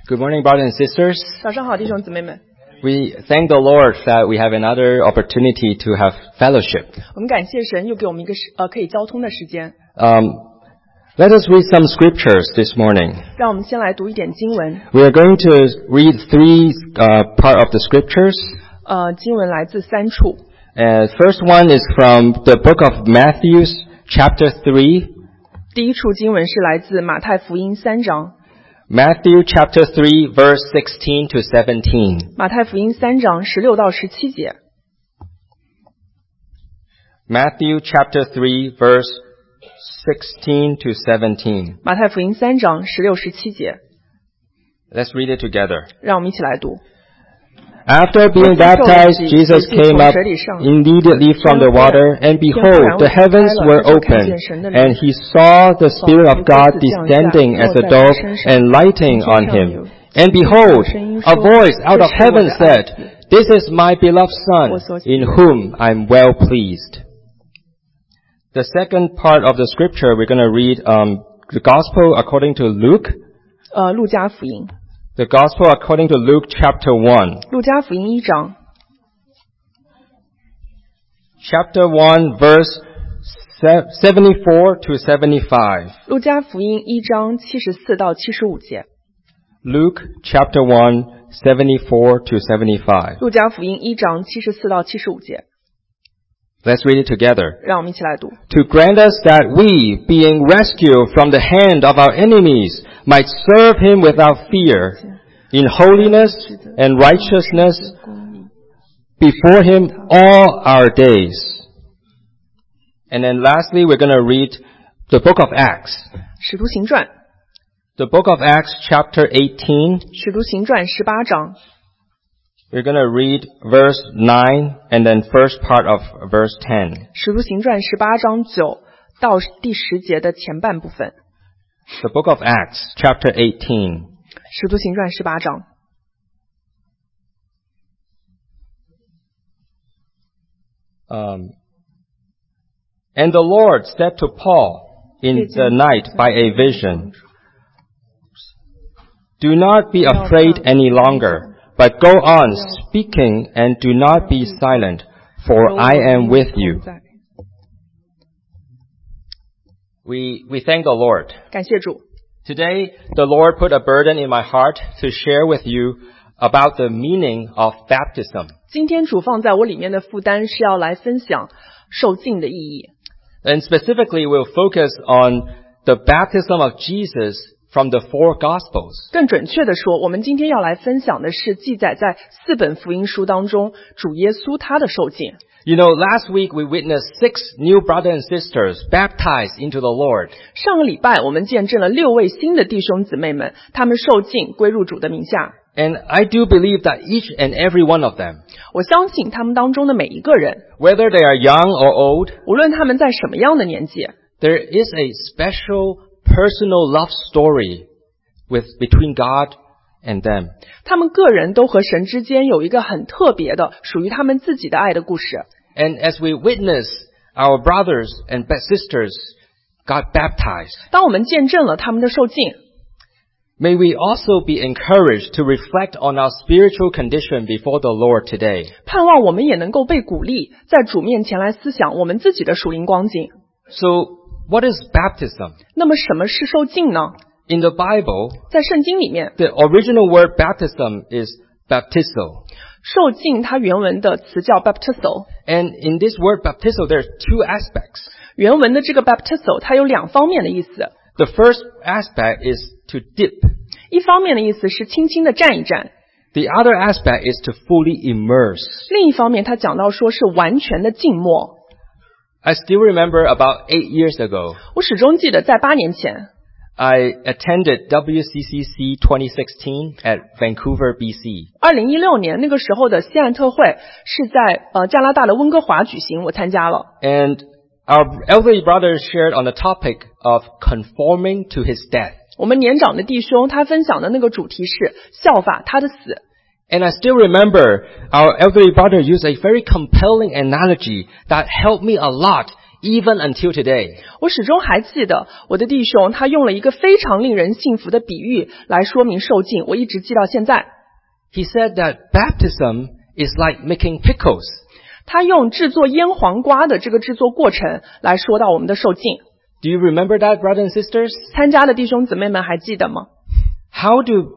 Good morning, brothers and sisters. 早上好，弟兄姊妹们。 We thank the Lord that we have another opportunity to have fellowship. 我们感谢神又给我们一个可以交通的时间。 Let us read some scriptures this morning. 让我们先来读一点经文。 We are going to read three part of the scriptures. 经文来自三处。 First one is from the book of Matthew, chapter 3. 第一处经文是来自马太福音3章。 Matthew chapter 3 verse 16 to 17. 马太福音3章16到17节。 Matthew chapter 3 verse 16 to 17. 马太福音3章16、17节。 Let's read it together. 让我们一起来读。 After being baptized, Jesus came up immediately from the water, and behold, the heavens were opened, and he saw the Spirit of God descending as a dove and lighting on him. And behold, a voice out of heaven said, "This is my beloved Son, in whom I am well pleased." The second part of the scripture, we're going to read the Gospel according to Luke. 路加福音。 The Gospel according to Luke chapter 1. 路加福音1章。 Chapter 1 verse 74 to 75. 路加福音1章74到75节。 Luke chapter 1 74 to 75. 路加福音1章74到75节。 Let's read it together. 让我们一起来读。 To grant us that we, being rescued from the hand of our enemies, might serve him without fear, in holiness and righteousness before him all our days. And then lastly, we're going to read the book of Acts. 使徒行传。 The book of Acts chapter 18. 使徒行传18章。 We're going to read verse 9 and then first part of verse 10. 使徒行传18章9到第10节的前半部分。 The book of Acts chapter 18. 使徒行传18章。 And the Lord said to Paul in the night by a vision, "Do not be afraid any longer, but go on speaking and do not be silent, for I am with you." We thank the Lord. 感谢主。 Today, the Lord put a burden in my heart to share with you about the meaning of baptism. 今天主放在我里面的负担是要来分享受浸的意义。 And specifically, we'll focus on the baptism of Jesus from the four Gospels. 更准确的说，我们今天要来分享的是记载在4本福音书当中主耶稣他的受浸。 You know, last week we witnessed 6 new brothers and sisters baptized into the Lord. 上个礼拜我们见证了6位新的弟兄姊妹们，他们受浸归入主的名下。 And I do believe that each and every one of them, 我相信他们当中的每一个人， whether they are young or old, 无论他们在什么样的年纪， there is a special personal love story between God and them. 他们个人都和神之间有一个很特别的属于他们自己的爱的故事。 And as we witness our brothers and sisters got baptized, 当我们见证了他们的受浸， may we also be encouraged to reflect on our spiritual condition before the Lord today. 盼望我们也能够被鼓励，在主面前来思想我们自己的属灵光景。 So, what is baptism? 那么什么是受浸呢？ In the Bible, 在圣经里面， the original word baptism is baptizo. 受浸它原文的词叫 baptizo。 And in this word baptizo, there are 2 aspects. 原文的这个 baptizo 它有2方面的意思。 The first aspect is to dip. 一方面的意思是轻轻的蘸一蘸。 The other aspect is to fully immerse. 另一方面，它讲到说是完全的浸没。 I still remember about 8 years ago, 我始终记得在8年前， I attended WCCC 2016 at Vancouver, BC. 2016年那个时候的西岸特会是在加拿大的温哥华举行，我参加了。 And our elderly brother shared on the topic of conforming to his death. 我们年长的弟兄他分享的那个主题是效法他的死。 And I still remember our elderly brother used a very compelling analogy that helped me a lot even until today. 我始终还记得我的弟兄他用了一个非常令人信服的比喻来说明受浸，我一直记到现在。 He said that baptism is like making pickles. 他用制作腌黄瓜的这个制作过程来说到我们的受浸。 Do you remember that, brothers and sisters? 参加的弟兄姊妹们还记得吗？ How do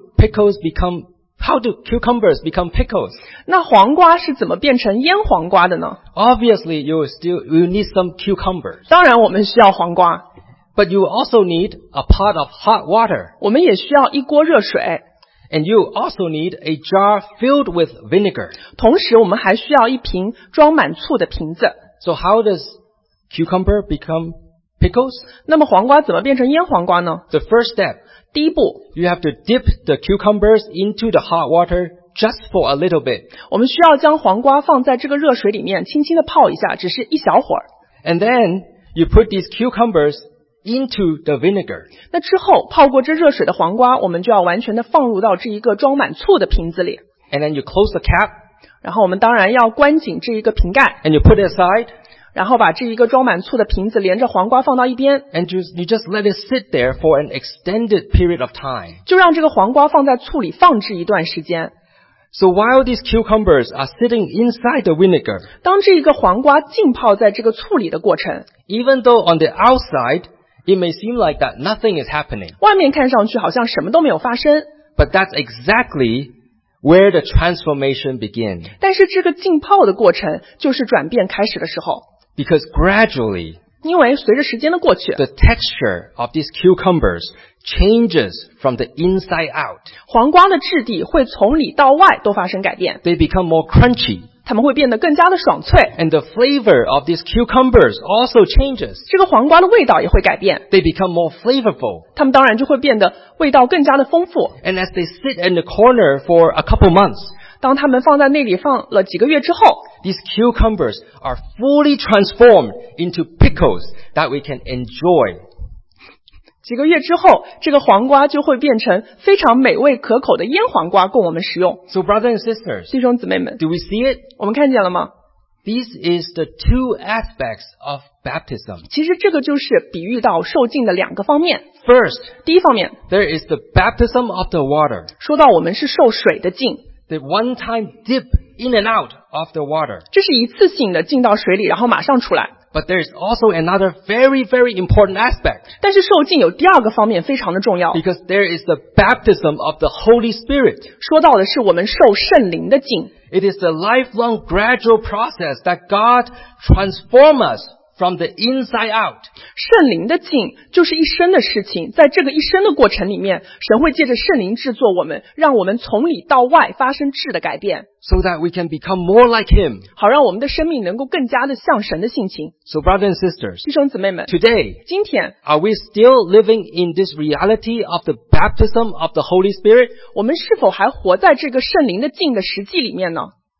cucumbers become pickles? 那黄瓜是怎么变成腌黄瓜的呢？ Obviously, you need some cucumbers. 当然我们需要黄瓜， But you also need a pot of hot water. 我们也需要一锅热水， And you also need a jar filled with vinegar. 同时我们还需要一瓶装满醋的瓶子。 So how does cucumber become pickles? 那么黄瓜怎么变成腌黄瓜呢？ The first step, 第一步， you have to dip the cucumbers into the hot water just for a little bit. 我们需要将黄瓜放在这个热水里面轻轻的泡一下，只是一小会儿。 And then you put these cucumbers into the vinegar. 那之后泡过这热水的黄瓜，我们就要完全的放入到这一个装满醋的瓶子里。 And then you close the cap. 然后我们当然要关紧这一个瓶盖， And you put it aside. 然后把这一个装满醋的瓶子连着黄瓜放到一边， And you just let it sit there for an extended period of time. 就让这个黄瓜放在醋里放置一段时间。 So while these cucumbers are sitting inside the vinegar, 当这一个黄瓜浸泡在这个醋里的过程， even though on the outside it may seem like that nothing is happening, 外面看上去好像什么都没有发生， but that's exactly where the transformation begins. 但是这个浸泡的过程就是转变开始的时候， Because gradually, 因为随着时间的过去， the texture of these cucumbers changes from the inside out. 黄瓜的质地会从里到外都发生改变， They become more crunchy. 它们会变得更加的爽脆， And the flavor of these cucumbers also changes. 这个黄瓜的味道也会改变， They become more flavorful. 它们当然就会变得味道更加的丰富。 And as they sit in the corner for a couple months, 当它们放在那里放了几个月之后， these cucumbers are fully transformed into pickles that we can enjoy. 几个月之后，这个黄瓜就会变成非常美味可口的腌黄瓜供我们食用。 So brothers and sisters, 弟兄姊妹们， do we see it? 我们看见了吗？ This is the two aspects of baptism. 其实这个就是比喻到受浸的两个方面。 First, 第一方面， there is the baptism of the water, 说到我们是受水的浸， the one-time dip in and out of the water. 这是一次性的浸到水里，然后马上出来。 But there is also another very, very important aspect, 但是受浸有第二个方面非常的重要， because there is the baptism of the Holy Spirit. 说到的是我们受圣灵的浸。 It is the lifelong gradual process that God transforms us from the inside out. 圣灵的浸就是一生的事情，在这个一生的过程里面，神会借着圣灵制作我们，让我们从里到外发生质的改变， so that we can become more like Him. 好让我们的生命能够更加的像神的性情。 So brothers and sisters, 弟兄姊妹们， today, 今天 are we still living in this reality of the baptism of the Holy Spirit? 我们是否还活在这个圣灵的浸的实际里面呢？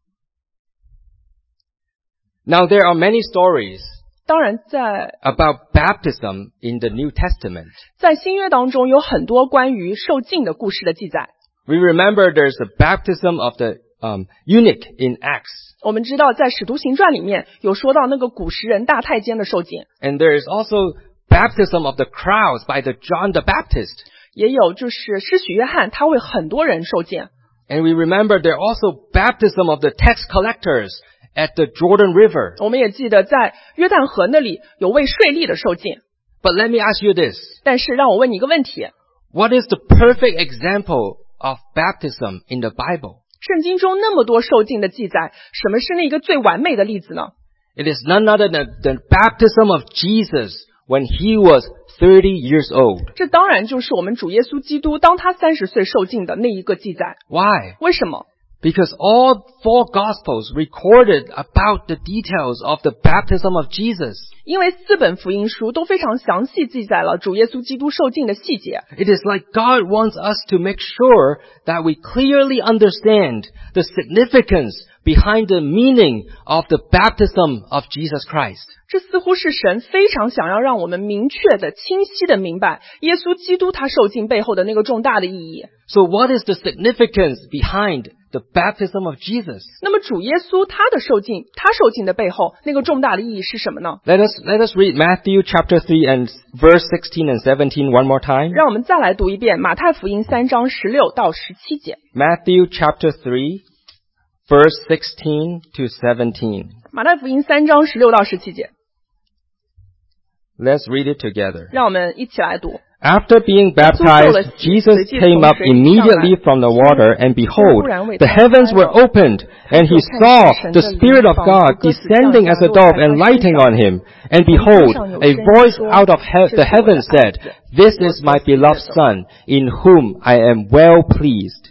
Now there are many stories 当然在 about baptism in the New Testament. 在新约当中有很多关于受浸的故事的记载。 We remember there's the baptism of the eunuch in Acts. 我们知道在使徒行传里面有说到那个古时人大太监的受浸， And there is also baptism of the crowds by the John the Baptist. 也有就是施洗约翰他为很多人受浸。 And we remember there also baptism of the tax collectors at the Jordan River. 我们也记得在约旦河那里有为税吏的受浸。 But let me ask you this. 但是让我问你一个问题， What is the perfect example of baptism in the Bible? 圣经中那么多受浸的记载，什么是那个最完美的例子呢？ It is none other than the baptism of Jesus when he was 30 years old. 这当然就是我们主耶稣基督当他30岁受浸的那一个记载。 Why? 为什么？ Because all four Gospels recorded about the details of the baptism of Jesus. 因为4本福音书都非常详细记载了主耶稣基督受浸的细节。 It is like God wants us to make sure that we clearly understand the significance behind the meaning of the baptism of Jesus Christ. 这似乎是神非常想要让我们明确的、清晰的明白耶稣基督他受浸背后的那个重大的意义。 So what is the significance behind the baptism of Jesus. 那么主耶稣他受浸的背后那个重大的意义是什么呢？ Let us read Matthew chapter 3 and verse 16 and 17 one more time. 让我们再来读一遍马太福音3章16到17节。 Matthew chapter 3 verse 16 to 17. 马太福音3章16到17节。 Let's read it together. 让我们一起来读。 After being baptized, Jesus came up immediately from the water, and behold, the heavens were opened, and he saw the Spirit of God descending as a dove and lighting on him. And behold, a voice out of the heavens said, "This is my beloved Son, in whom I am well pleased."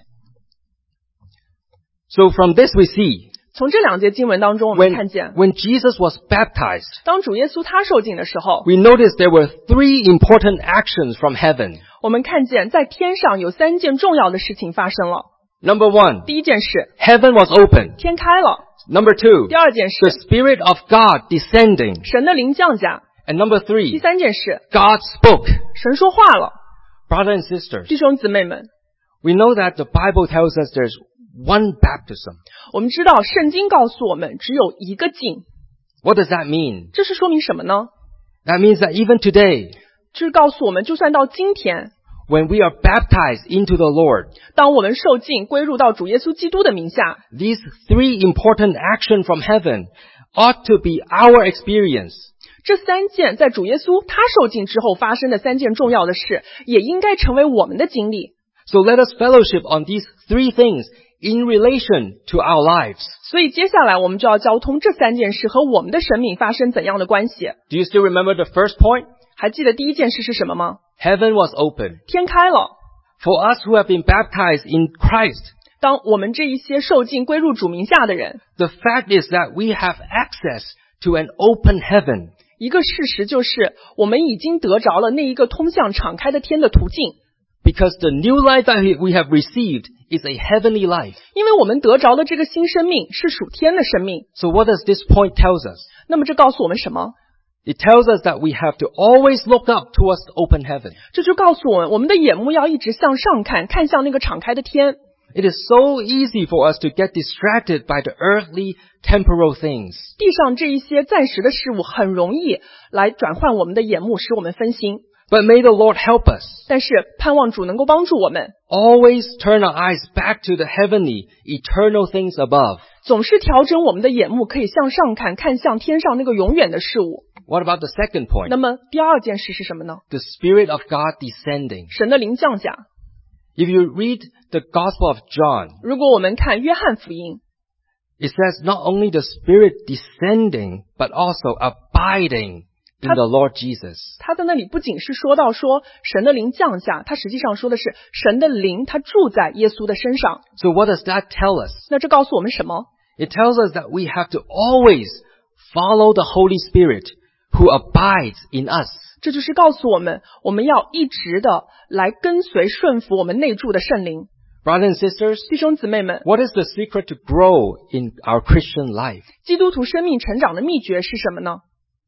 So from this we see, 从这两节经文当中我们看见 when Jesus was baptized, 当主耶稣他受浸的时候 we noticed there were 3 important actions from heaven. 我们看见在天上有3件重要的事情发生了。 Number 1, 第一件事 heaven was opened. 天开了。 Number 2, 第二件事 the Spirit of God descending. 神的灵降下。 And number 第 3, 三件事 God spoke. 神说话了。 Brothers and sisters, 弟兄姊妹们， we know that the Bible tells us there's one baptism. 我们知道圣经告诉我们只有一个浸。 What does that mean? 这是说明什么呢？ That means that even today, 这是告诉我们就算到今天， when we are baptized into the Lord, 当我们受浸归入到主耶稣基督的名下， these 3 important actions from heaven ought to be our experience. 这3件在主耶稣他受浸之后发生的3件重要的事，也应该成为我们的经历。 So let us fellowship on these 3 things in relation to our lives. 所以接下来我们就要交通这3件事和我们的生命发生怎样的关系。 Do you still remember the first point? 还记得第一件事是什么吗？ Heaven was open. 天开了。 For us who have been baptized in Christ, 当我们这一些受浸归入主名下的人， the fact is that we have access to an open heaven. 一个事实就是我们已经得着了那一个通向敞开的天的途径。 Because the new life that we have received is a heavenly life. 因为我们得着的这个新生命是属天的生命。 So what does this point tell us? 那么这告诉我们什么？ It tells us that we have to always look up towards the open heaven. 这就告诉我们，我们的眼目要一直向上看，看向那个敞开的天。 It is so easy for us to get distracted by the earthly, temporal things. 地上这一些暂时的事物很容易来转换我们的眼目，使我们分心。 But may the Lord help us. 但是盼望主能够帮助我们， Always turn our eyes back to the heavenly, eternal things above. 总是调整我们的眼目，可以向上看，看向天上那个永远的事物。 What about the second point? 那么第二件事是什么呢？ The Spirit of God descending. 神的灵降下。 If you read the Gospel of John, 如果我们看约翰福音， it says not only the Spirit descending, but also abiding in the Lord Jesus. 他在那里不仅是说到说神的灵降下，他实际上说的是神的灵他住在耶稣的身上。 So what does that tell us? 那这告诉我们什么？ It tells us that we have to always follow the Holy Spirit who abides in us. 这就是告诉我们，我们要一直的来跟随顺服我们内住的圣灵。 Brothers and sisters, 弟兄姊妹们， what is the secret to grow in our Christian life? 基督徒生命成长的秘诀是什么呢？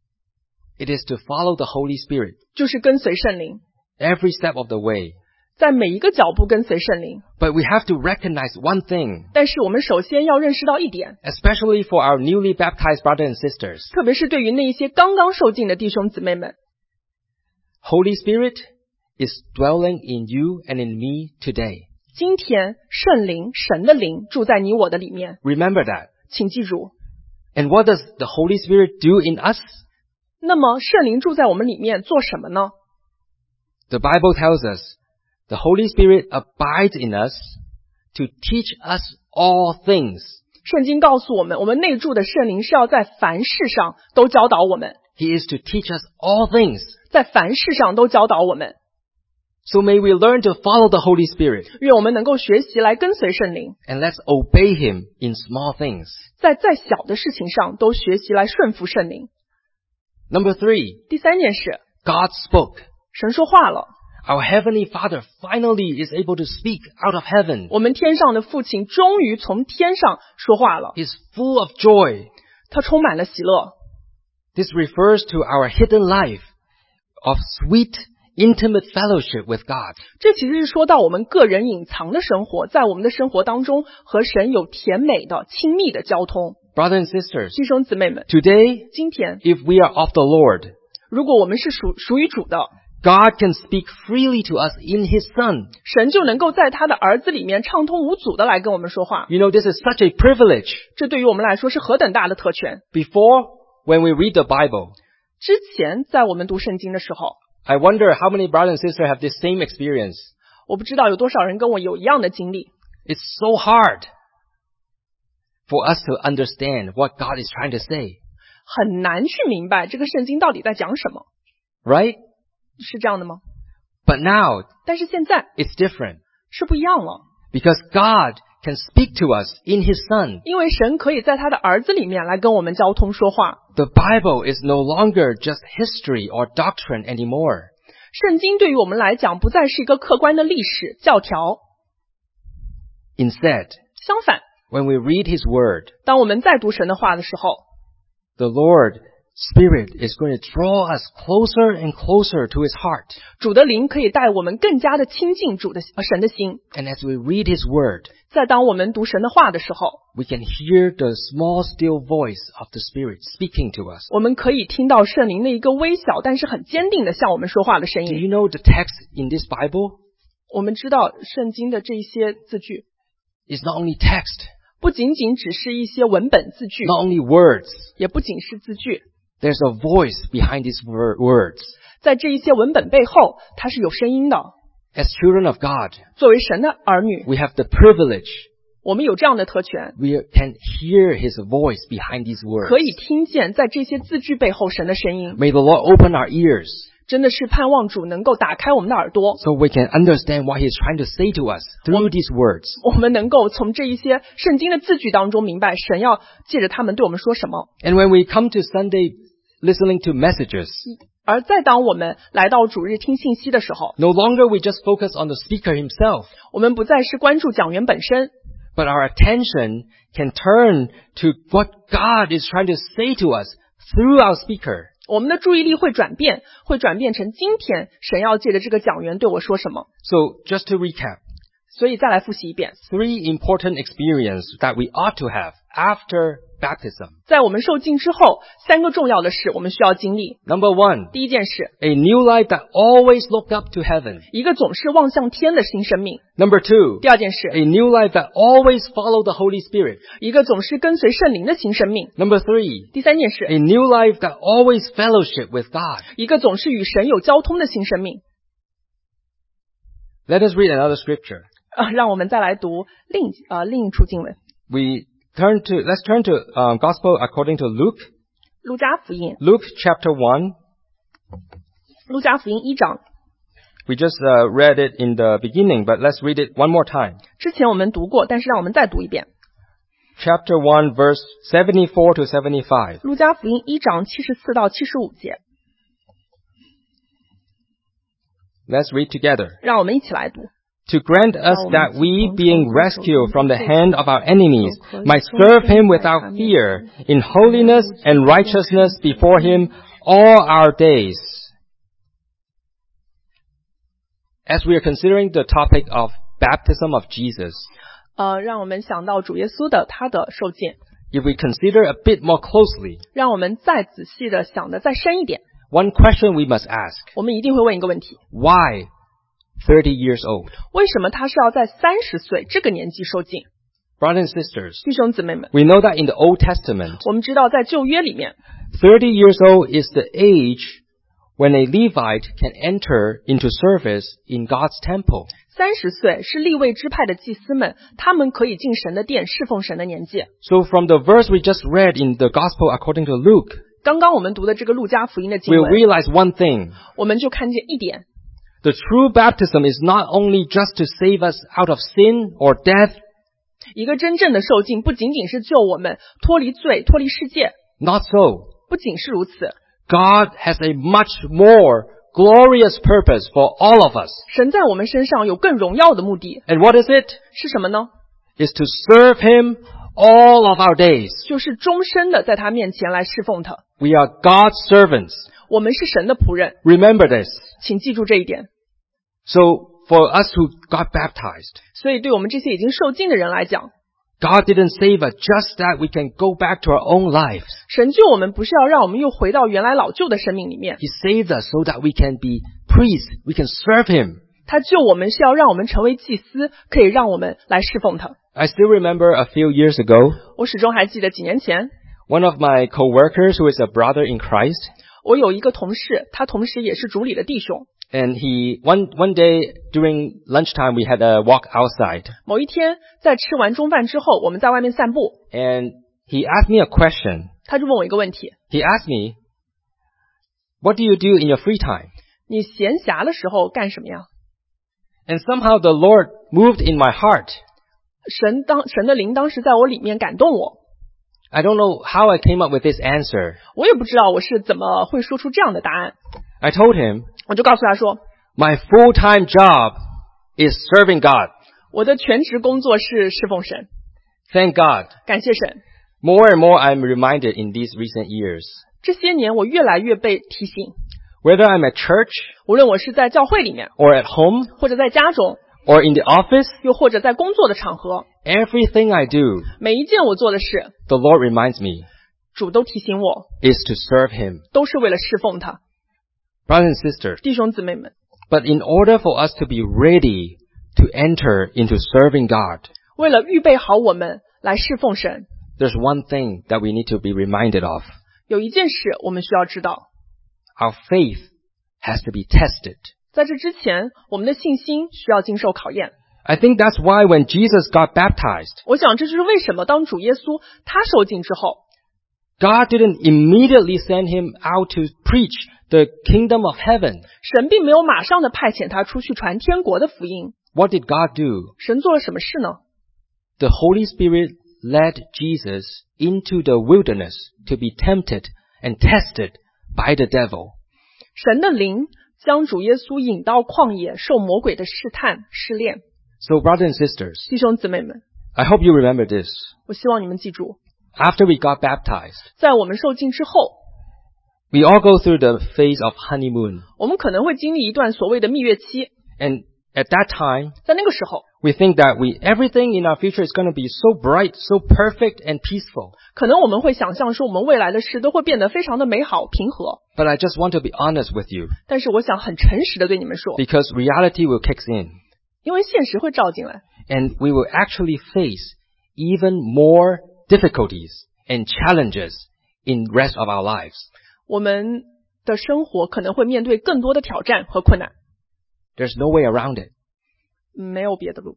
It is to follow the Holy Spirit 就是跟随圣灵， every step of the way. 在每一个脚步跟随圣灵。 But we have to recognize one thing, 但是我们首先要认识到一点， especially for our newly baptized brothers and sisters. 特别是对于那一些刚刚受浸的弟兄姊妹们， Holy Spirit is dwelling in you and in me today. 今天圣灵神的灵住在你我的里面， Remember that. 请记住。 And what does the Holy Spirit do in us? 那么圣灵住在我们里面做什么呢？ The Bible tells us the Holy Spirit abides in us to teach us all things. 圣经告诉我们，我们内住的圣灵是要在凡事上都教导我们， He is to teach us all things. 在凡事上都教导我们。 So may we learn to follow the Holy Spirit 愿我们能够学习来跟随圣灵， and let's obey Him in small things. 在再小的事情上都学习来顺服圣灵。 Number 3, 第三件事， God spoke. 神说话了， Our Heavenly Father finally is able to speak out of heaven. 我们天上的父亲终于从天上说话了， He's full of joy. 他充满了喜乐。 This refers to our hidden life of sweet intimate fellowship with God. 这其实是说到我们个人隐藏的生活，在我们的生活当中和神有甜美的亲密的交通。 Brothers and sisters, 弟兄姊妹们， today, 今天 if we are of the Lord, 如果我们是属于主的， God can speak freely to us in His Son. 神就能够在他的儿子里面畅通无阻的来跟我们说话。 You know, this is such a privilege. 这对于我们来说是何等大的特权。 Before, when we read the Bible, 之前在我们读圣经的时候， I wonder how many brothers and sisters have this same experience. 我不知道有多少人跟我有一样的经历。 It's so hard for us to understand what God is trying to say. 很难去明白这个圣经到底在讲什么， Right? 是这样的吗？ But now, 但是现在 it's different. 是不一样了， Because God can speak to us in His Son. 因为神可以在他的儿子里面来跟我们交通说话。 The Bible is no longer just history or doctrine anymore. 圣经对于我们来讲不再是一个客观的历史教条， Instead, 相反， when we read His Word, 当我们在读神的话的时候， the Lord Spirit is going to draw us closer and closer to His heart. 主的灵可以带我们更加的亲近神的心。 And as we read His Word, 在当我们读神的话的时候， we can hear the small still voice of the Spirit speaking to us. 我们可以听到圣灵的一个微小但是很坚定的向我们说话的声 Do 音。 you know the text in this Bible 我们知道圣经的这些字句 is not only text, 不仅仅只是一些文本字句， not only words. 也不仅是字句， There's a voice behind these words. 在这一些文本背后，它是有声音的。 As children of God, 作为神的儿女， we have the privilege. 我们有这样的特权， We can hear His voice behind these words. 可以听见在这些字句背后神的声音。 May the Lord open our ears 真的是盼望主能够打开我们的耳朵， so we can understand what He is trying to say to us through these words. 我们能够从这一些圣经的字句当中明白神要借着他们对我们说什么。 And when we come to Sunday listening to messages, 而再当我们来到主日听信息的时候， no longer we just focus on the speaker himself, 我们不再是关注讲员本身， but our attention can turn to what God is trying to say to us through our speaker. 我们的注意力会转变成今天神要借着这个讲员对我说什么。 So just to recap, 所以再来复习一遍， three important experiences that we ought to have after baptism. 在我们受浸之后，3个重要的事我们需要经历。 Number one, 第一件事， a new life that always looked up to heaven. 一个总是望向天的新生命。 Number two, 第二件事， a new life that always followed the Holy Spirit. 一个总是跟随圣灵的新生命。 Number three, 第三件事， a new life that always fellowship with God. 一个总是与神有交通的新生命。 Let us read another scripture. 让我们再来读另一处经文， Let's turn to Gospel according to Luke. 路加福音， Luke chapter 1. 路加福音1章。 We just read it in the beginning, but let's read it one more time. 之前我们读过，但是让我们再读一遍。 Chapter 1, verse 74 to 75. 路加福音1章74到75节， Let's read together. 让我们一起来读。 To grant us that we, being rescued from the hand of our enemies, might serve Him without fear, in holiness and righteousness before Him all our days. As we are considering the topic of baptism of Jesus, 让我们想到主耶稣的他的受浸， if we consider a bit more closely, 让我们再仔细的想的再深一点， one question we must ask: 我们一定会问一个问题： why 30 years old? 为什么他是要在30岁这个年纪受浸？ Brothers and sisters, 弟兄姊妹们， we know that in the Old Testament, 我们知道在旧约里面， 30 years old is the age when a Levite can enter into service in God's temple. 30岁是利未支派的祭司们，他们可以进神的殿侍奉神的年纪。 So from the verse we just read in the Gospel according to Luke, 刚刚我们读的这个路加福音的经 we'll 文， realize one thing. 我们就看见一点， The true baptism is not only just to save us out of sin or death, 一个真正的受浸不仅仅是救我们脱离罪、脱离世界， not so. 不仅是如此， God has a much more glorious purpose for all of us. 神在我们身上有更荣耀的目的， And what is it? 是什么呢？ Is to serve Him all of our days. 就是终身的在他面前来侍奉他。 We are God's servants. 我们是神的仆人， Remember this. 请记住这一点。 So for us who got baptized, 所以对我们这些已经受浸的人来讲， God didn't save us just that we can go back to our own lives. 神救我们不是要让我们又回到原来老旧的生命里面， He saved us so that we can be priests, we can serve Him. 他救我们是要让我们成为祭司，可以让我们来侍奉他。 I still remember a few years ago, 我始终还记得几年前， one of my co-workers who is a brother in Christ, 我有一个同事，他同时也是主里的弟兄。 and one day during lunchtime we had a walk outside, 某一天，在吃完中饭之后，我们在外面散步， and he asked me a question. 他就问我一个问题： He asked me, "What do you do in your free time?" 你闲暇的时候干什么呀？ And somehow the Lord moved in my heart. 神的灵当时在我里面感动我， I don't know how I came up with this answer. 我也不知道我是怎么会说出这样的答案。 I told him, 我就告诉他说， my full-time job is serving God. 我的全职工作是侍奉神， Thank God. 感谢神。 More and more I'm reminded in these recent years. 这些年我越来越被提醒， Whether I'm at church 无论我是在教会里面， or at home 或者在家中， or in the office, 又或者在工作的场合， everything I do, 每一件我做的事， the Lord reminds me, 主都提醒我， is to serve Him. 都是为了侍奉他。 Brothers and sisters, 弟兄姊妹们， but in order for us to be ready to enter into serving God, 为了预备好我们来侍奉神， there's one thing that we need to be reminded of. 有一件事我们需要知道， Our faith has to be tested. 在这之前，我们的信心需要经受考验。 I think that's why when Jesus got baptized, 我想这就是为什么当主耶稣他受浸之后， God didn't immediately send him out to preach the kingdom of heaven. 神并没有马上的派遣他出去传天国的福音。 What did God do? 神做了什么事呢？ The Holy Spirit led Jesus into the wilderness to be tempted and tested by the devil. 神的灵将主耶稣引到旷野，受魔鬼的试探试炼。 So brothers and sisters, 弟兄姊妹们， I hope you remember this. 我希望你们记住， After we got baptized, 在我们受浸之后， we all go through the phase of honeymoon. 我们可能会经历一段所谓的蜜月期。 And at that time, 在那个时候， we think that everything in our future is going to be so bright, so perfect and peaceful. 可能我们会想象说，我们未来的事都会变得非常的美好平和。 But I just want to be honest with you, 但是我想很诚实的对你们说， because reality will kick in, 因为现实会照进来， and we will actually face even more difficulties and challenges in rest of our lives. 我们的生活可能会面对更多的挑战和困难， There's no way around it. 没有别的路。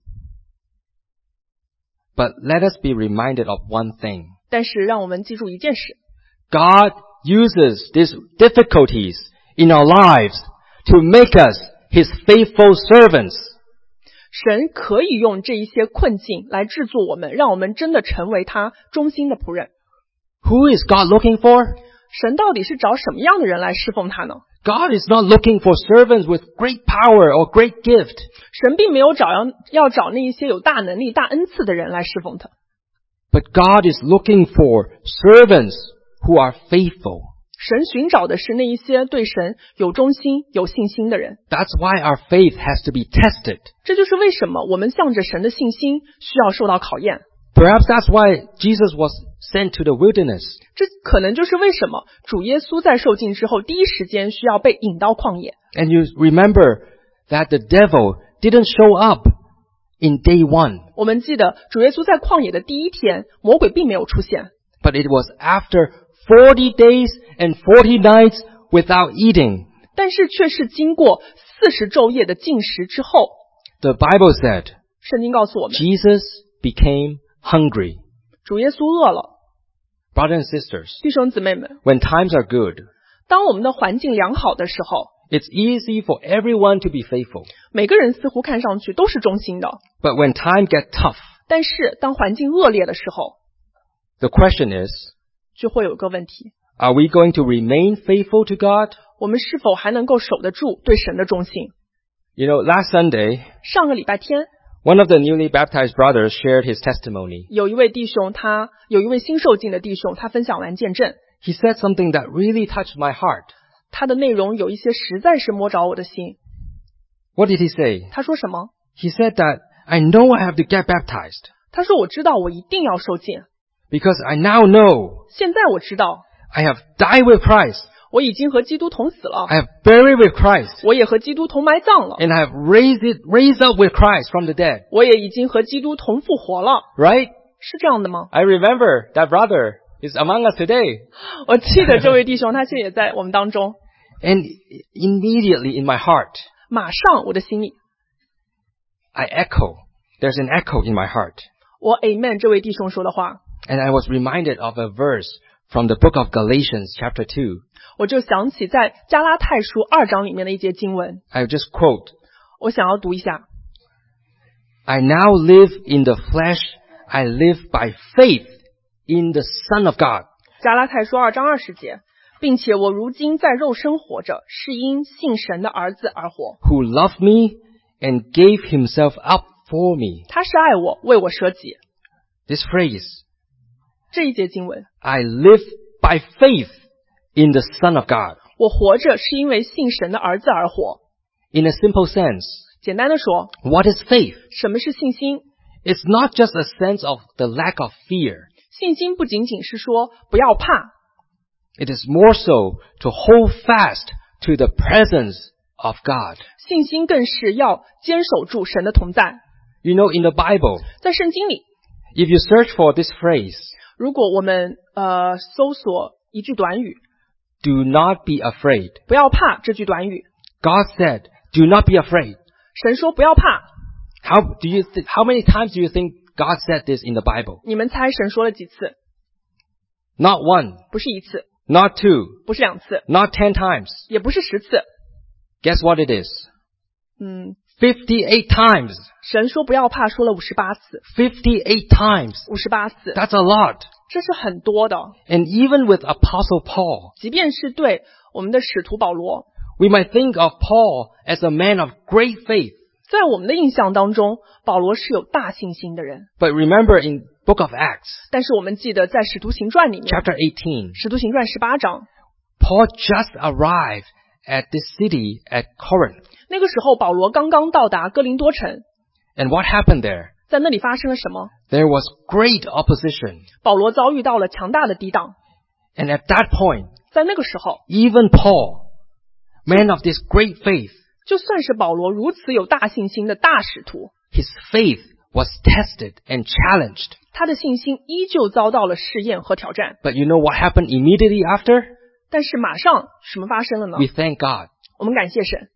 But let us be reminded of one thing. 但是让我们记住一件事， God uses these difficulties in our lives to make us His faithful servants. 神可以用这一些困境来制作我们，让我们真的成为他忠心的仆人。 Who is God looking for? 神到底是找什么样的人来侍奉他呢？ God is not looking for servants with great power or great gift. 神并没有要找那一些有大能力、大恩赐的人来侍奉他， But God is looking for servants who are faithful. 神寻找的是那一些对神有忠心、有信心的人。 That's why our faith has to be tested. 这就是为什么我们向着神的信心需要受到考验。 Perhaps that's why Jesus was sent to the wilderness. 这可能就是为什么主耶稣在受浸之后第一时间需要被引到旷野。 And you remember that the devil didn't show up in day one, 我们记得主耶稣在旷野的第一天，魔鬼并没有出现， but it was after 40 days and 40 nights without eating. 但是却是经过40昼夜的禁食之后， The Bible said 圣经告诉我们， Jesus became hungry. 主耶稣饿了。 Brothers and sisters, 弟兄姊妹们， when times are good, 当我们的环境良好的时候， it's easy for everyone to be faithful. 每个人似乎看上去都是忠心的， But when time gets tough, 但是当环境恶劣的时候， the question is, 就会有个问题， are we going to remain faithful to God? 我们是否还能够守得住对神的忠心？ You know, last Sunday, 上个礼拜天， one of the newly baptized brothers shared his testimony. 有一位新受浸的弟兄，他分享完见证。 he said something that really touched my heart. 他的内容有一些实在是摸着我的心。 What did he say? 他说什么？ He said that I know I have to get baptized. 他说我知道我一定要受浸。 Because I now know 现在我知道 I have died with Christ. 我已经和基督同死了。 I have buried with Christ. 我也和基督同埋葬了。 And I have raised up with Christ from the dead. 我也已经和基督同复活了。 Right? 是这样的吗？ I remember that brother is among us today. 我记得这位弟兄，他现在也在我们当中。 And immediately in my heart, 马上我的心里 I echo. There's an echo in my heart. 我 Amen 这位弟兄说的话。 And I was reminded of a verse from the book of Galatians chapter 2. 我就想起在加拉太书2章里面的一节经文。 I'll just quote. 我想要读一下。 I now live in the flesh. I live by faith in the Son of God. 加拉太书2章20节，并且我如今在肉身活着，是因信神的儿子而活。 Who loved me and gave himself up for me. 他是爱我，为我舍己。 This phrase, 这一节经文 I live by faith in the Son of God. 我活着是因为信神的儿子而活。 In a simple sense, 简单的说， what is faith? 什么是信心？ It's not just a sense of the lack of fear. 信心不仅仅是说不要怕， It is more so to hold fast to the presence of God. 信心更是要坚守住神的同在。 You know, in the Bible, 在圣经里， if you search for this phrase, 如果我们搜索一句短语 do not be afraid. 不要怕这句短语， God said, do not be afraid. 神说不要怕。 How many times do you think God said this in the Bible? 你们猜神说了几次？ Not one, 不是一次， not two, 不是2次， not 10 times. 也不是10次。 Guess what it is? 58 times. 神说不要怕，说了58次 58 times. ，58次， That's a lot. 这是很多的。 And even with Apostle Paul, 即便是对我们的使徒保罗， we might think of Paul as a man of great faith. 在我们的印象当中，保罗是有大信心的人。 But remember in Book of Acts, 但是我们记得在使徒行传里面， chapter 18, 使徒行传18章， Paul just arrived at this city at Corinth. 那个时候保罗刚刚到达哥林多城， And what happened there? 在那里发生了什么？ There was great opposition. 保罗遭遇到了强大的抵挡。 And at that point, 在那个时候， even Paul, man of this great faith, 就算是保罗如此有大信心的大使徒， his faith was tested and challenged. 他的信心依旧遭到了试验和挑战。 But you know what happened immediately after? 但是马上什么发生了呢？ We thank God. 我们感谢神，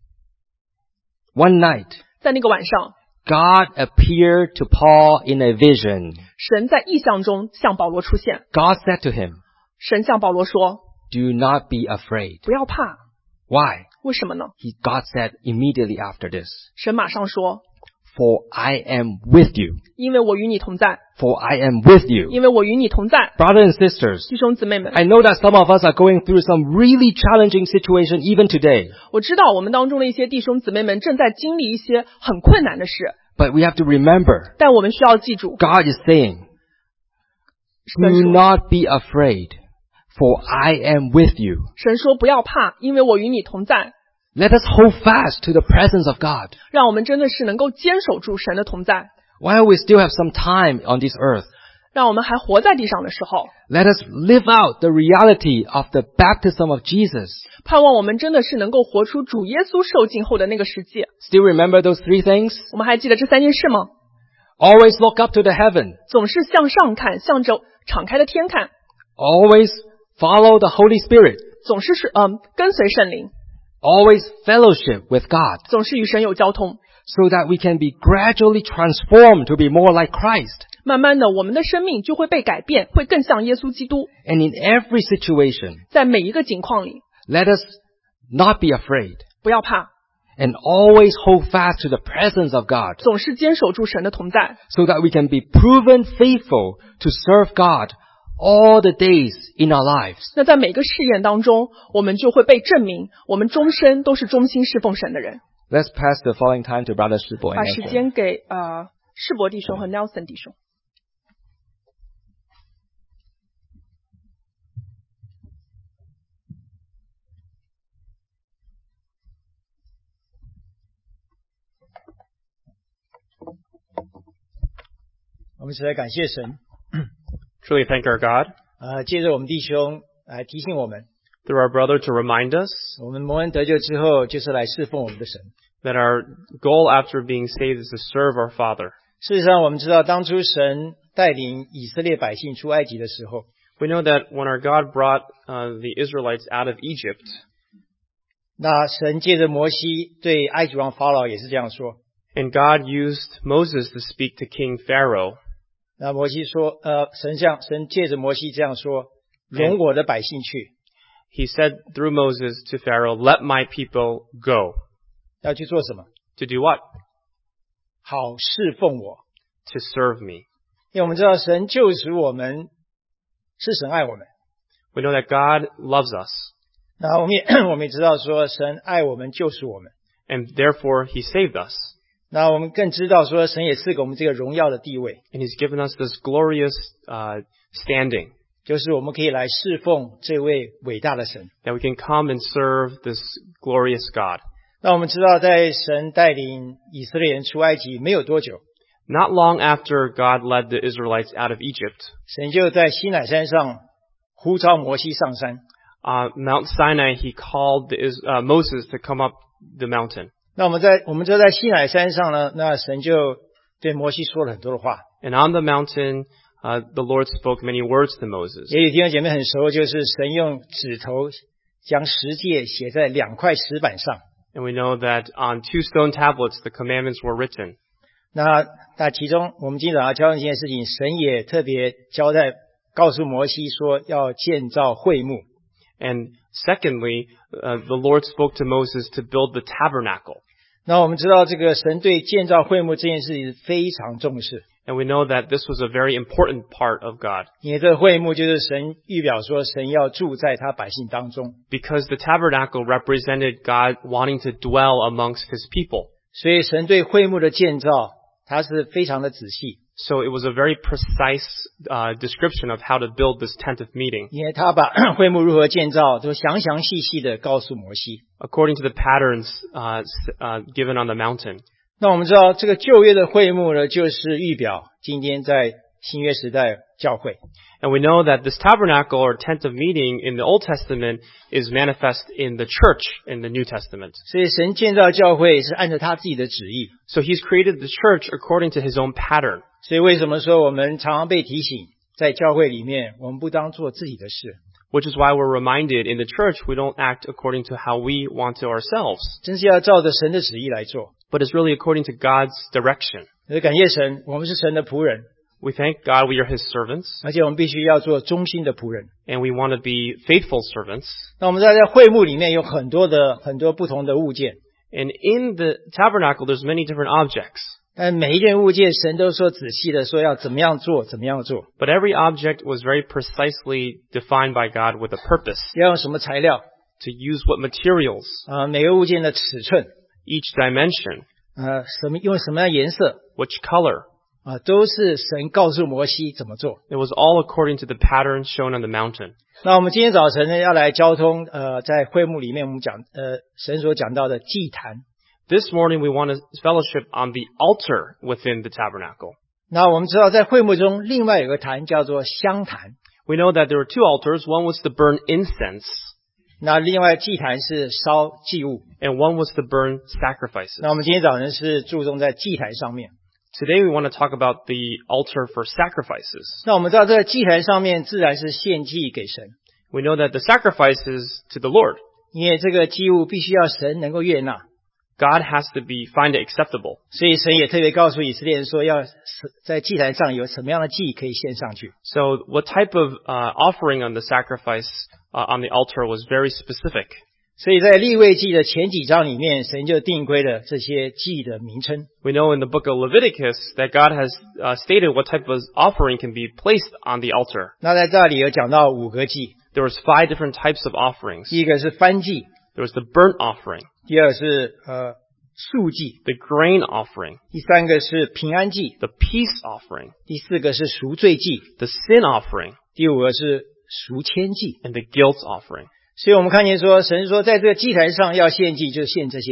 One night, 在那个晚上， God appeared to Paul in a vision. 神在异象中向保罗出现。 God said to him, 神向保罗说 do not be afraid. 不要怕。 Why? 为什么呢？ God said immediately after this, 神马上说 for I am with you. 因为我与你同在， For I am with you. 因为我与你同在。 Brothers and sisters, 弟兄姊妹们， I know that some of us are going through some really challenging situation even today. 我知道我们当中的一些弟兄姊妹们正在经历一些很困难的事， But we have to remember, 但我们需要记住， God is saying, 神 do 说 not be afraid, for I am with you. 神说不要怕，因为我与你同在。 Let us hold fast to the presence of God. 让我们真的是能够坚守住神的同在。 While we still have some time on this earth, 让我们还活在地上的时候， let us live out the reality of the baptism of Jesus. 盼望我们真的是能够活出主耶稣受尽后的那个世界。 Still remember those three things? 我们还记得这3件事吗？ Always look up to the heaven. 总是向上看，向着敞开的天看， Always follow the Holy Spirit. 总是跟随圣灵， Always fellowship with God, 总是与神有交通。 so that we can be gradually transformed to be more like Christ. 慢慢的，我们的生命就会被改变，会更像耶稣基督。 And in every situation, 在每一个境况里， let us not be afraid, 不要怕， and always hold fast to the presence of God, 总是坚守住神的同在， so that we can be proven faithful to serve God all the days in our lives. 那在每个试验当中，我们就会被证明，我们终身都是忠心侍奉神的人。 Let's pass the following time to Brother Shibo 把 and 时 Nelson. 间给世博弟兄和 Nelson 弟兄。 我们实在感谢神。 Truly thank our God 借着我们弟兄来提醒我们， through our brother to remind us 我们蒙恩得救之后，就是来侍奉我们的神。 that our goal after being saved is to serve our Father. 事实上，我们知道当初神带领以色列百姓出埃及的时候， We know that when our God brought the Israelites out of Egypt, 那神借着摩西对埃及王法老也是这样说。 and God used Moses to speak to King Pharaoh, 那摩西说，神借着摩西这样说：容我的百姓去， he said through Moses to Pharaoh, "Let my people go." 要去做什么？ To do what? 好侍奉我。 To serve me. 因为我们知道神救赎我们，是神爱我们。 We know that God loves us, 那我们也知道说神爱我们，救赎我们。 and therefore He saved us. 那我们更知道说神也赐给我们这个荣耀的地位， And He's given us this glorious standing, 就是我们可以来侍奉这位伟大的神。 that we can come and serve this glorious God. 那我们知道在神带领以色列人出埃及没有多久， Not long after God led the Israelites out of Egypt, 神就在西乃山上呼召摩西上山。 Mount Sinai, He called Moses to come up the mountain. 那我们知道在西乃山上呢，那神就对摩西说了很多的话。 And on the mountain, the Lord spoke many words to Moses. 也有弟兄姐妹很熟，就是神用指头将十诫写在2块石板上。 And we know that on 2 stone tablets, the commandments were written. 那其中我们今天早上教的这件事情，神也特别交代告诉摩西说要建造会幕。 And secondly, the Lord spoke to Moses to build the tabernacle. 那我们知道这个神对建造会幕这件事情非常重视， And we know that this was a very important part of God, 因为这个会幕就是神预表说神要住在他百姓当中， because the tabernacle represented God wanting to dwell amongst His people. 所以神对会幕的建造他是非常的仔细， So it was a very precise description of how to build this tent of meeting, 因为他把会幕如何建造都详详细细的告诉摩西。 according to the patterns given on the mountain. 那我们知道这个旧约的会幕呢，就是预表今天在新约时代教会。 And we know that this tabernacle or tent of meeting in the Old Testament is manifest in the church in the New Testament. 所以神建造教会是按照他自己的旨意。 So He's created the church according to His own pattern. 所以为什么说我们常常被提醒，在教会里面我们不当做自己的事， Which is why we're reminded in the church we don't act according to how we want to ourselves, 真是要照着神的旨意来做。 but it's really according to God's direction. 所以感谢神，我们是神的仆人， We thank God we are His servants, 而且我们必须要做忠心的仆人。 and we want to be faithful servants. 那我们在会幕里面有很多不同的物件， And in the tabernacle there's many different objects, 但每一件物件神都说仔细的说要怎么样做，怎么样做， but every object was very precisely defined by God with a purpose, 要用什么材料， to use what materials, 每个物件的尺寸， each dimension, 用什么样的颜色， which color. 都是神告诉摩西怎么做。 It was all according to the pattern shown on the mountain. 那我们今天早晨呢，要来交通在会幕里面我们讲神所讲到的祭坛。 This morning we want to fellowship on the altar within the tabernacle. 那我们知道在会幕中另外有个坛叫做香坛， We know that there were 2 altars. One was to burn incense, 那另外祭坛是烧祭物。 and one was to burn sacrifices. 那我们今天早晨是注重在祭坛上面。 Today we want to talk about the altar for sacrifices. 那我们知道这个祭坛上面自然是献祭给神， We know that the sacrifices to the Lord. 因为这个祭物必须要神能够悦纳， God has to find it acceptable. 所以神也特别告诉以色列人说，要在祭坛上有什么样的祭可以献上去。 So what type of offering on the sacrifice on the altar was very specific. 所以在利未记的前几章里面，神就定规了这些祭的名称。 We know in the book of Leviticus that God has stated what type of offering can be placed on the altar. 那在这里有讲到5个祭， There was 5 different types of offerings. 第一个是燔祭， There was the burnt offering, 第二是素祭， the grain offering, 第三个是平安祭， the peace offering, 第四个是赎罪祭， the sin offering, 第五个是赎愆祭。 and the guilt offering. 所以我们看见说，神说在这个祭坛上要献祭，就献这些祭。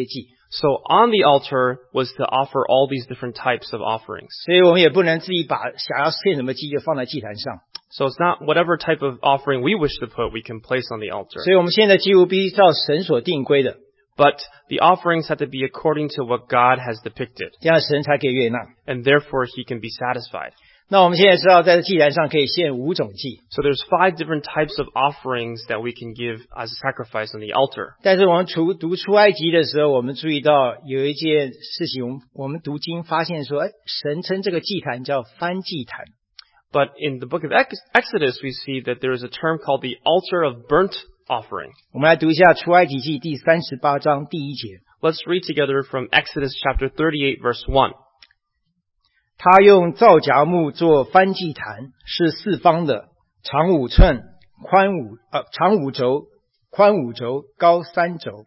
So on the altar was to offer all these different types of offerings. 所以我们也不能自己把想要献什么祭就放在祭坛上。 So it's not whatever type of offering we wish to put, we can place on the altar. 所以我们现在祭物必须照神所定规的， But the offerings have to be according to what God has depicted, 这样神才可以悦纳。 and therefore He can be satisfied. 那我们现在知道，在祭坛上可以献5种祭， So there's 5 different types of offerings that we can give as a sacrifice on the altar. 但是我们读出埃及的时候，我们注意到有一件事情，我们读经发现说，神称这个祭坛叫燔祭坛。 But in the book of Exodus, we see that there is a term called the altar of burnt offering. 我们来读一下出埃及记第38章第1节。 Let's read together from Exodus chapter 38, verse 1. 他用皂荚木做燔祭坛，是4方的，长5寸，长5肘，宽5肘，高3肘。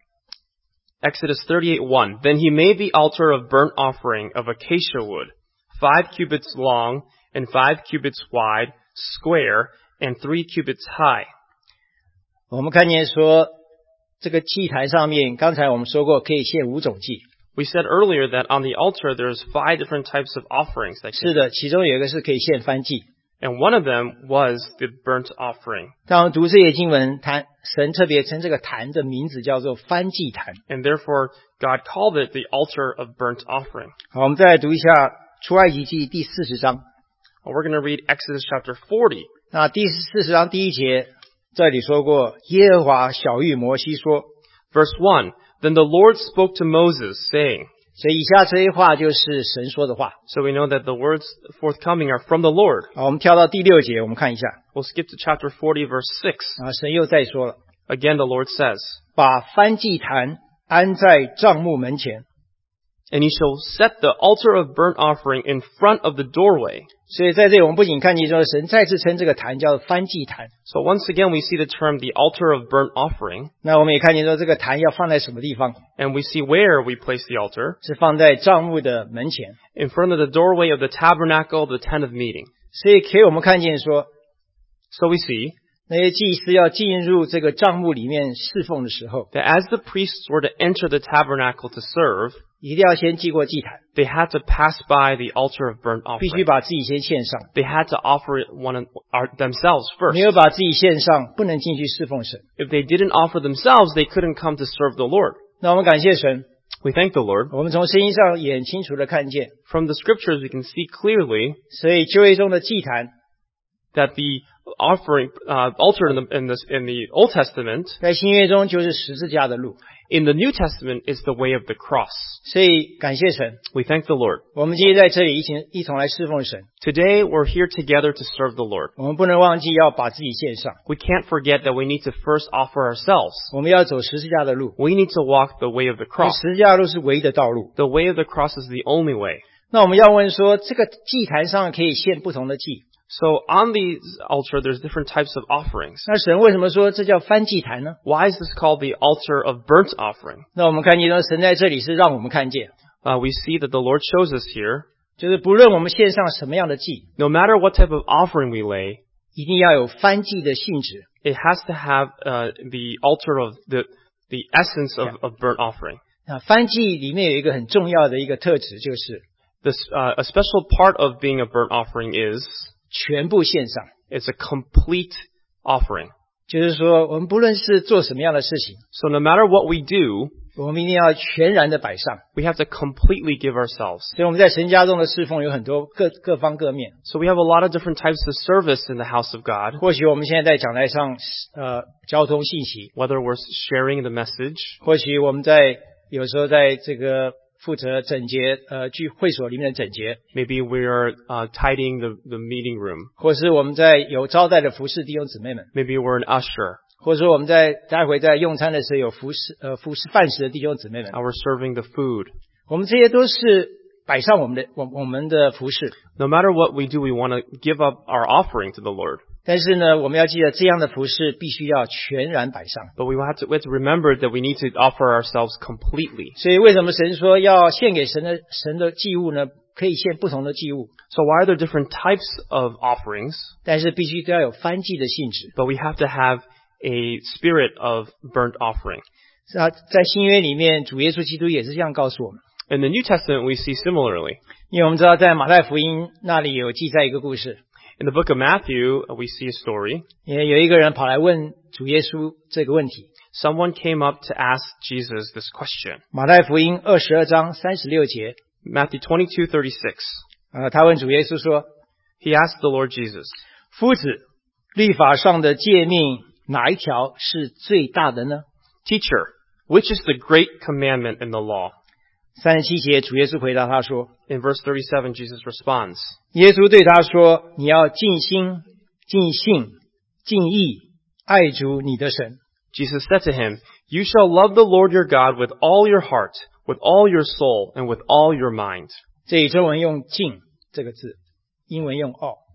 Exodus 38:1. Then he made the altar of burnt offering of acacia wood, 5 cubits long and 5 cubits wide, square, and 3 cubits high. 我们看见说，这个祭坛上面，刚才我们说过可以献5种祭。 We said earlier that on the altar there's 5 different types of offerings. 是的，其中有一个是可以献燔祭。 And one of them was the burnt offering. 当我们读这些经文，神特别称这个坛的名字叫做燔祭坛。 And therefore God called it the altar of burnt offering. 好，我们再来读一下出埃及记第40章。 Well, we're going to read Exodus chapter 40. 那第40章第1节，这里说过，耶和华晓谕摩西说， Verse 1. Then the Lord spoke to Moses, saying. 所以以下这些话就是神说的话。 So we know that the words forthcoming are from the Lord. 好，我们跳到第6节，我们看一下。 We'll skip to chapter 40, verse 6. 神又再说了， Again, the Lord says, 把燔祭坛安在帐幕门前。 And he shall set the altar of burnt offering in front of the doorway. 所以在这里我们不仅看见说神再次称这个坛叫燔祭坛， So once again, we see the term the altar of burnt offering. 那我们也看见说这个坛要放在什么地方， And we see where we place the altar. 是放在帐幕的门前。 In front of the doorway of the tabernacle, the tent of meeting. 所以可以我们看见说， So we see 那些祭司要进入这个帐幕里面侍奉的时候， that as the priests were to enter the tabernacle to serve, 一定要先经过祭坛， they had to pass by the altar of burnt 必须 offering. 把自己先献上。 They had to offer it themselves first. 没有把自己献上，不能进去侍奉神。 If they didn't offer themselves, they couldn't come to serve the Lord. 那我们感谢神， We thank the Lord. 我们从圣经上也很清楚的看见， From the scriptures, we can see clearly 所以旧约中的祭坛 that the offering altar in the Old Testament, 在新约中就是十字架的路。 in the New Testament, is the way of the cross. 所以感谢神， We thank the Lord. 我们今天在这里一同来侍奉神。 Today, we're here together to serve the Lord. 我们不能忘记要把自己献上， We can't forget that we need to first offer ourselves. 我们要走十字架的路， We need to walk the way of the 因为 cross. 十字架的路是唯一的道路。 The way of the cross is the only way. 那我们要问说，这个祭坛上可以献不同的祭， So on the altar, there's different types of offerings. 那神为什么说这叫燔祭坛呢？ Why is this called the altar of burnt offering? 那我们看见说，神在这里是让我们看见， We see that the Lord shows us here, 就是不论我们献上什么样的祭， no matter what type of offering we lay, 一定要有燔祭的性质。 it has to have the altar of the essence of burnt offering. 那燔祭里面有一个很重要的一个特质，就是 This a special part of being a burnt offering is 全部献上。 it's a complete offering. 就是说，我们不论是做什么样的事情， So no matter what we do, 我们一定要全然的摆上。 we have to completely give ourselves. 所以我们在神家中的侍奉有很多各方各面。 So we have a lot of different types of service in the house of God. 或许我们现在在讲台上交通信息， Whether we're sharing the message, 或许我们有时候在这个负责整洁聚会所里面的整洁， maybe we're tidying the meeting room. 或是我们在有招待的服侍弟兄姊妹们， Maybe we're an usher. 或者说我们待会在用餐的时候有服侍饭食的弟兄姊妹们， We're serving the food. 我们这些都是摆上我们的服侍。 No matter what we do, we want to give up our offering to the Lord. 但是呢，我们要记得这样的服侍必须要全然摆上。 But we have to remember that we need to offer ourselves completely. 所以为什么神说要献给神的祭物呢？可以献不同的祭物， So why are there different types of offerings? 但是必须都要有燔祭的性质。 But we have to have a spirit of burnt offering. 在新约里面，主耶稣基督也是这样告诉我们。 In the New Testament, we see similarly. 因为我们知道在马太福音那里有记载一个故事， In the book of Matthew, we see a story. 也有一个人跑来问主耶稣这个问题。 Someone came up to ask Jesus this question. 马太福音22章36节， Matthew 22:36. 他问主耶稣说， He asked the Lord Jesus, 夫子，律法上的诫命哪一条是最大的呢？ Teacher, which is the great commandment in the law? 37节，主耶稣回答他说， In verse 37, Jesus responds, 耶稣对他说，你要尽心、尽性、尽意爱主你的神。 Jesus said to him, You shall love the Lord your God with all your heart, with all your soul, and with all your mind. 这里中文用尽这个字，英文用 all，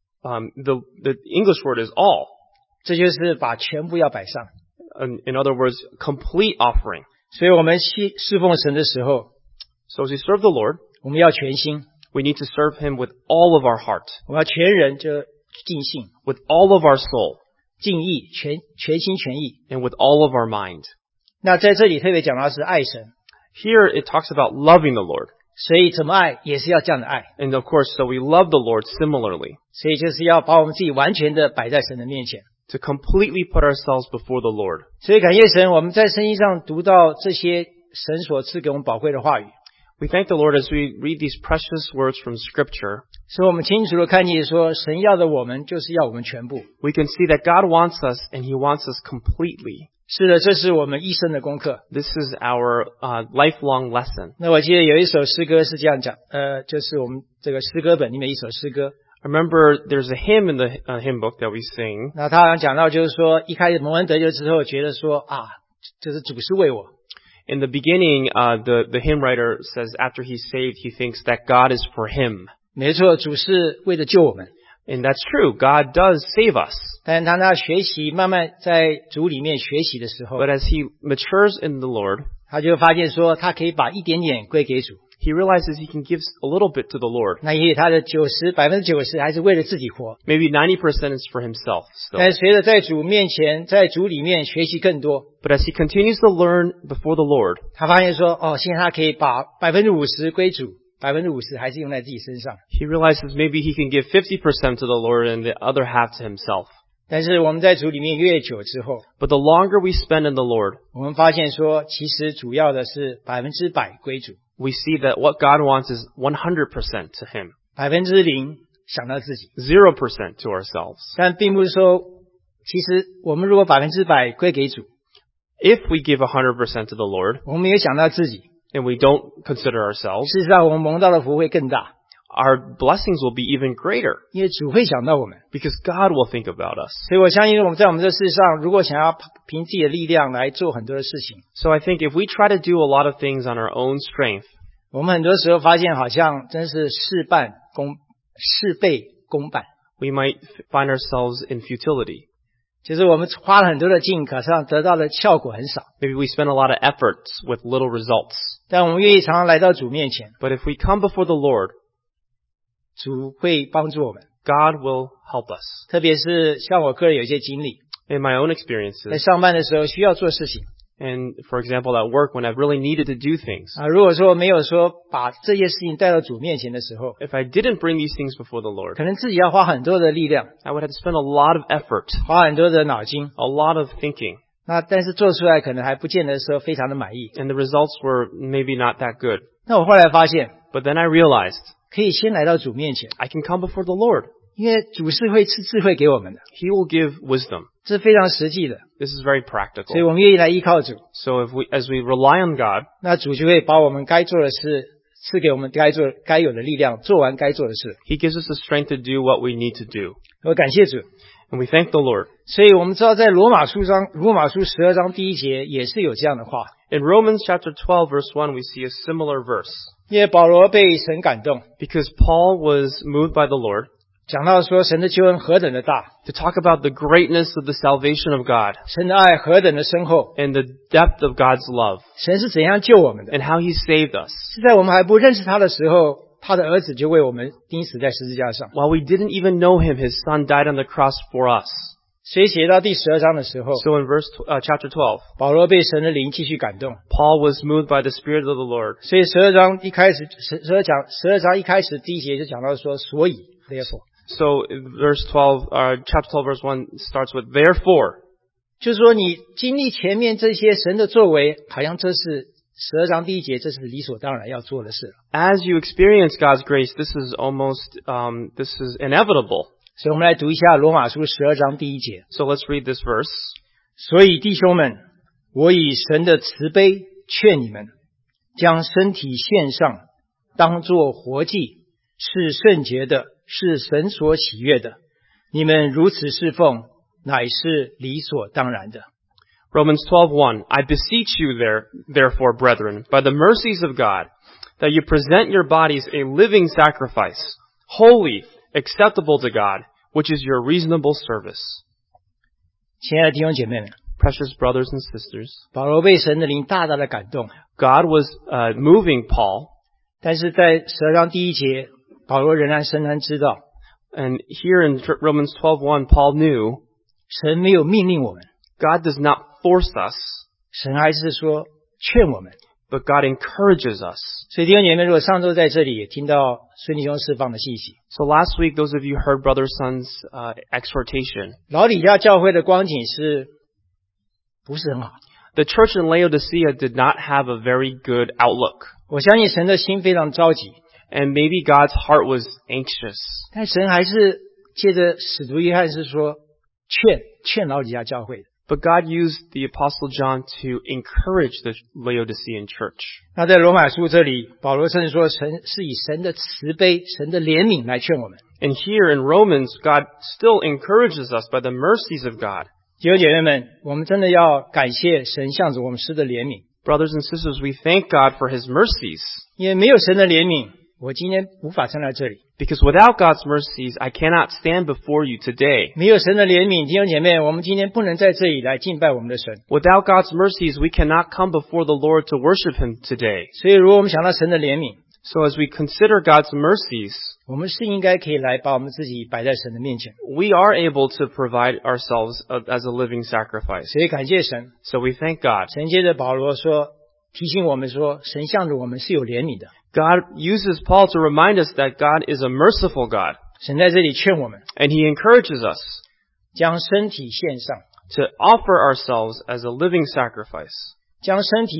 The English word is all. 这就是把全部要摆上。 In other words, complete offering. 所以我们侍奉神的时候， So as we serve the Lord, 我们要全心， we need to serve him with all of our heart, 我们要全人，就尽性、 with all of our soul, 尽意、全心全意。 and with all of our mind. 那在这里特别讲到是爱神， Here it talks about loving the Lord. 所以怎么爱也是要这样的爱， And of course, so we love the Lord similarly, 所以就是要把我们自己完全的摆在神的面前。 to completely put ourselves before the Lord. 所以感谢神，我们在圣经上读到这些神所赐给我们宝贵的话语， We thank the Lord as we read these precious words from Scripture. 所以我们清楚的看见说，神要的我们就是要我们全部。 We can see that God wants us, and He wants us completely. 是的，这是我们一生的功课。 This is our lifelong lesson. 那我记得有一首诗歌是这样讲，就是我们这个诗歌本里面一首诗歌， I remember there's a hymn in the hymn book that we sing. 那他好像讲到就是说，一开始蒙恩得救之后，觉得说啊，就是主是为我。 In the beginning, the hymn writer says after he's saved, he thinks that God is for him. 没错，主是为了救我们。 And that's true. God does save us. 但当他学习，慢慢在主里面学习的时候， But as he matures in the Lord, 他就发现说，他可以把一点点归给主。 he realizes he can give a little bit to the Lord. 那也许他的90%还是为了自己活。 Maybe 90% is for himself still. 但是随着在主面前，在主里面学习更多， But as he continues to learn before the Lord, 他发现说，哦，现在他可以把50%归主，50%还是用在自己身上。 he realizes maybe he can give 50% to the Lord and the other half to himself. 但是我们在主里面越久之后， But the longer we spend in the Lord, 我们发现说，其实主要的是100%归主 we see that what God wants is 100% to him, ，0%想到自己。 0% to ourselves. 但并不是说，其实我们如果100%归给主， If we give 100% to the Lord 我们也想到自己， and we don't consider ourselves, 事实上我们蒙到的福会更大， our blessings will be even greater 因为主会想到我们。 because God will think about us. 所以我相信我们在我们这世上，如果想要凭自己的力量来做很多的事情， So I think if we try to do a lot of things on our own strength, 我们很多时候发现好像真是事倍功半， we might find ourselves in futility. 就是我们花了很多的劲，可是得到的效果很少。 Maybe we spend a lot of efforts with little results. 但我们愿意常常来到主面前， But if we come before the Lord, 主会帮助我们。 God will help us. 特别是像我个人有一些经历， In my own 在 experiences, 上班的时候需要做事情 and for example at work when I've really needed to do things, 如果说没有说把这些事情带到主面前的时候， if I didn't bring these things before the Lord, 可能自己要花很多的力量， I would have to spend a lot of effort, 花很多的脑筋， a lot of thinking, 那但是做出来可能还不见得说非常的满意。 and the results were maybe not that good. 那我后来发现， But then I realized 可以先来到主面前， I can come before the Lord. 因为主是会赐智慧给我们的， He will give wisdom. 这是非常实际的， This is very 所以 practical. 我们愿意来依靠主， So as we rely on God, 那主就会把我们该做的事赐给我们该有的力量，做完该做的事。 He gives us the strength to do what we need to do. 我感谢主。 And we thank the Lord. 所以我们知道在罗马书12章第1节也是有这样的话， In Romans chapter 12 verse 1, we see a similar verse. 因为保罗被神感动， Because Paul was moved by the Lord 讲到说神的救恩何等的大， to talk about the greatness of the salvation of God 神的爱何等的深厚， and the depth of God's love 神是怎样救我们的， and how He saved us. 是在我们还不认识他的时候，他的儿子就为我们钉死在十字架上。 While we didn't even know Him, His Son died on the cross for us. 所以写到第12章的时候， So in chapter 12, 保罗被神的灵继续感动。 Paul was moved by the Spirit of the Lord. 所以12章一开始第一节就讲到说，所以 therefore， So chapter 12 verse 1 starts with therefore. 就是说你经历前面这些神的作为，好像这是12章第一节，这是理所当然要做的事。 As you experience God's grace, this is inevitable. 所以我们来读一下罗马书12章第一节。 So let's read this verse. 所以弟兄们，我以神的慈悲劝你们，将身体献上，当作活祭，是圣洁的，是神所喜悦的。你们如此侍奉，乃是理所当然的。 Romans 12:1 I beseech you therefore, brethren, by the mercies of God, that you present your bodies a living sacrifice, holy, acceptable to God, which is your reasonable service. 亲爱的弟兄姐妹们， Precious brothers and sisters, 保罗被神的灵大大的感动， God was moving Paul, 但是在12章第一节，保罗仍然深深知道， and here in Romans 12:1, Paul knew 神没有命令我们， God does not force us, 神还是说劝我们。 but God encourages us. 所以弟兄姐妹，如果上周在这里也听到孙弟兄释放的信息， So last week, those of you heard Brother Son's exhortation. 老底嘉教会的光景是不是很好？ The church in Laodicea did not have a very good outlook. 我相信神的心非常着急， And maybe God's heart was anxious. 但神还是借着使徒约翰是说劝老底嘉教会的。 But God used the Apostle John to encourage the Laodicean church. 那在罗马书这里，保罗甚至说神是以神的慈悲、神的怜悯来劝我们。 And here in Romans, God still encourages us by the mercies of God. 弟兄姐妹们，我们真的要感谢神向着我们施的怜悯， Brothers and sisters, we thank God for His mercies. 因为没有神的怜悯，我今天无法站在这里。 Because without God's mercies, I cannot stand before you today. 没有神的怜悯，弟兄姐妹，我们今天不能在这里来敬拜我们的神。 Without God's mercies, we cannot come before the Lord to worship Him today. 所以，如果我们想到神的怜悯， So as we consider God's mercies, 我们是应该可以来把我们自己摆在神的面前。 we are able to provide ourselves as a living sacrifice. 所以感谢神， So we thank God. 神接着保罗说，提醒我们说，神向着我们是有怜悯的。 God uses Paul to remind us that God is a merciful God. 神在这里劝我们， And He encourages us 将身体献上， to offer ourselves as a living sacrifice. 将身体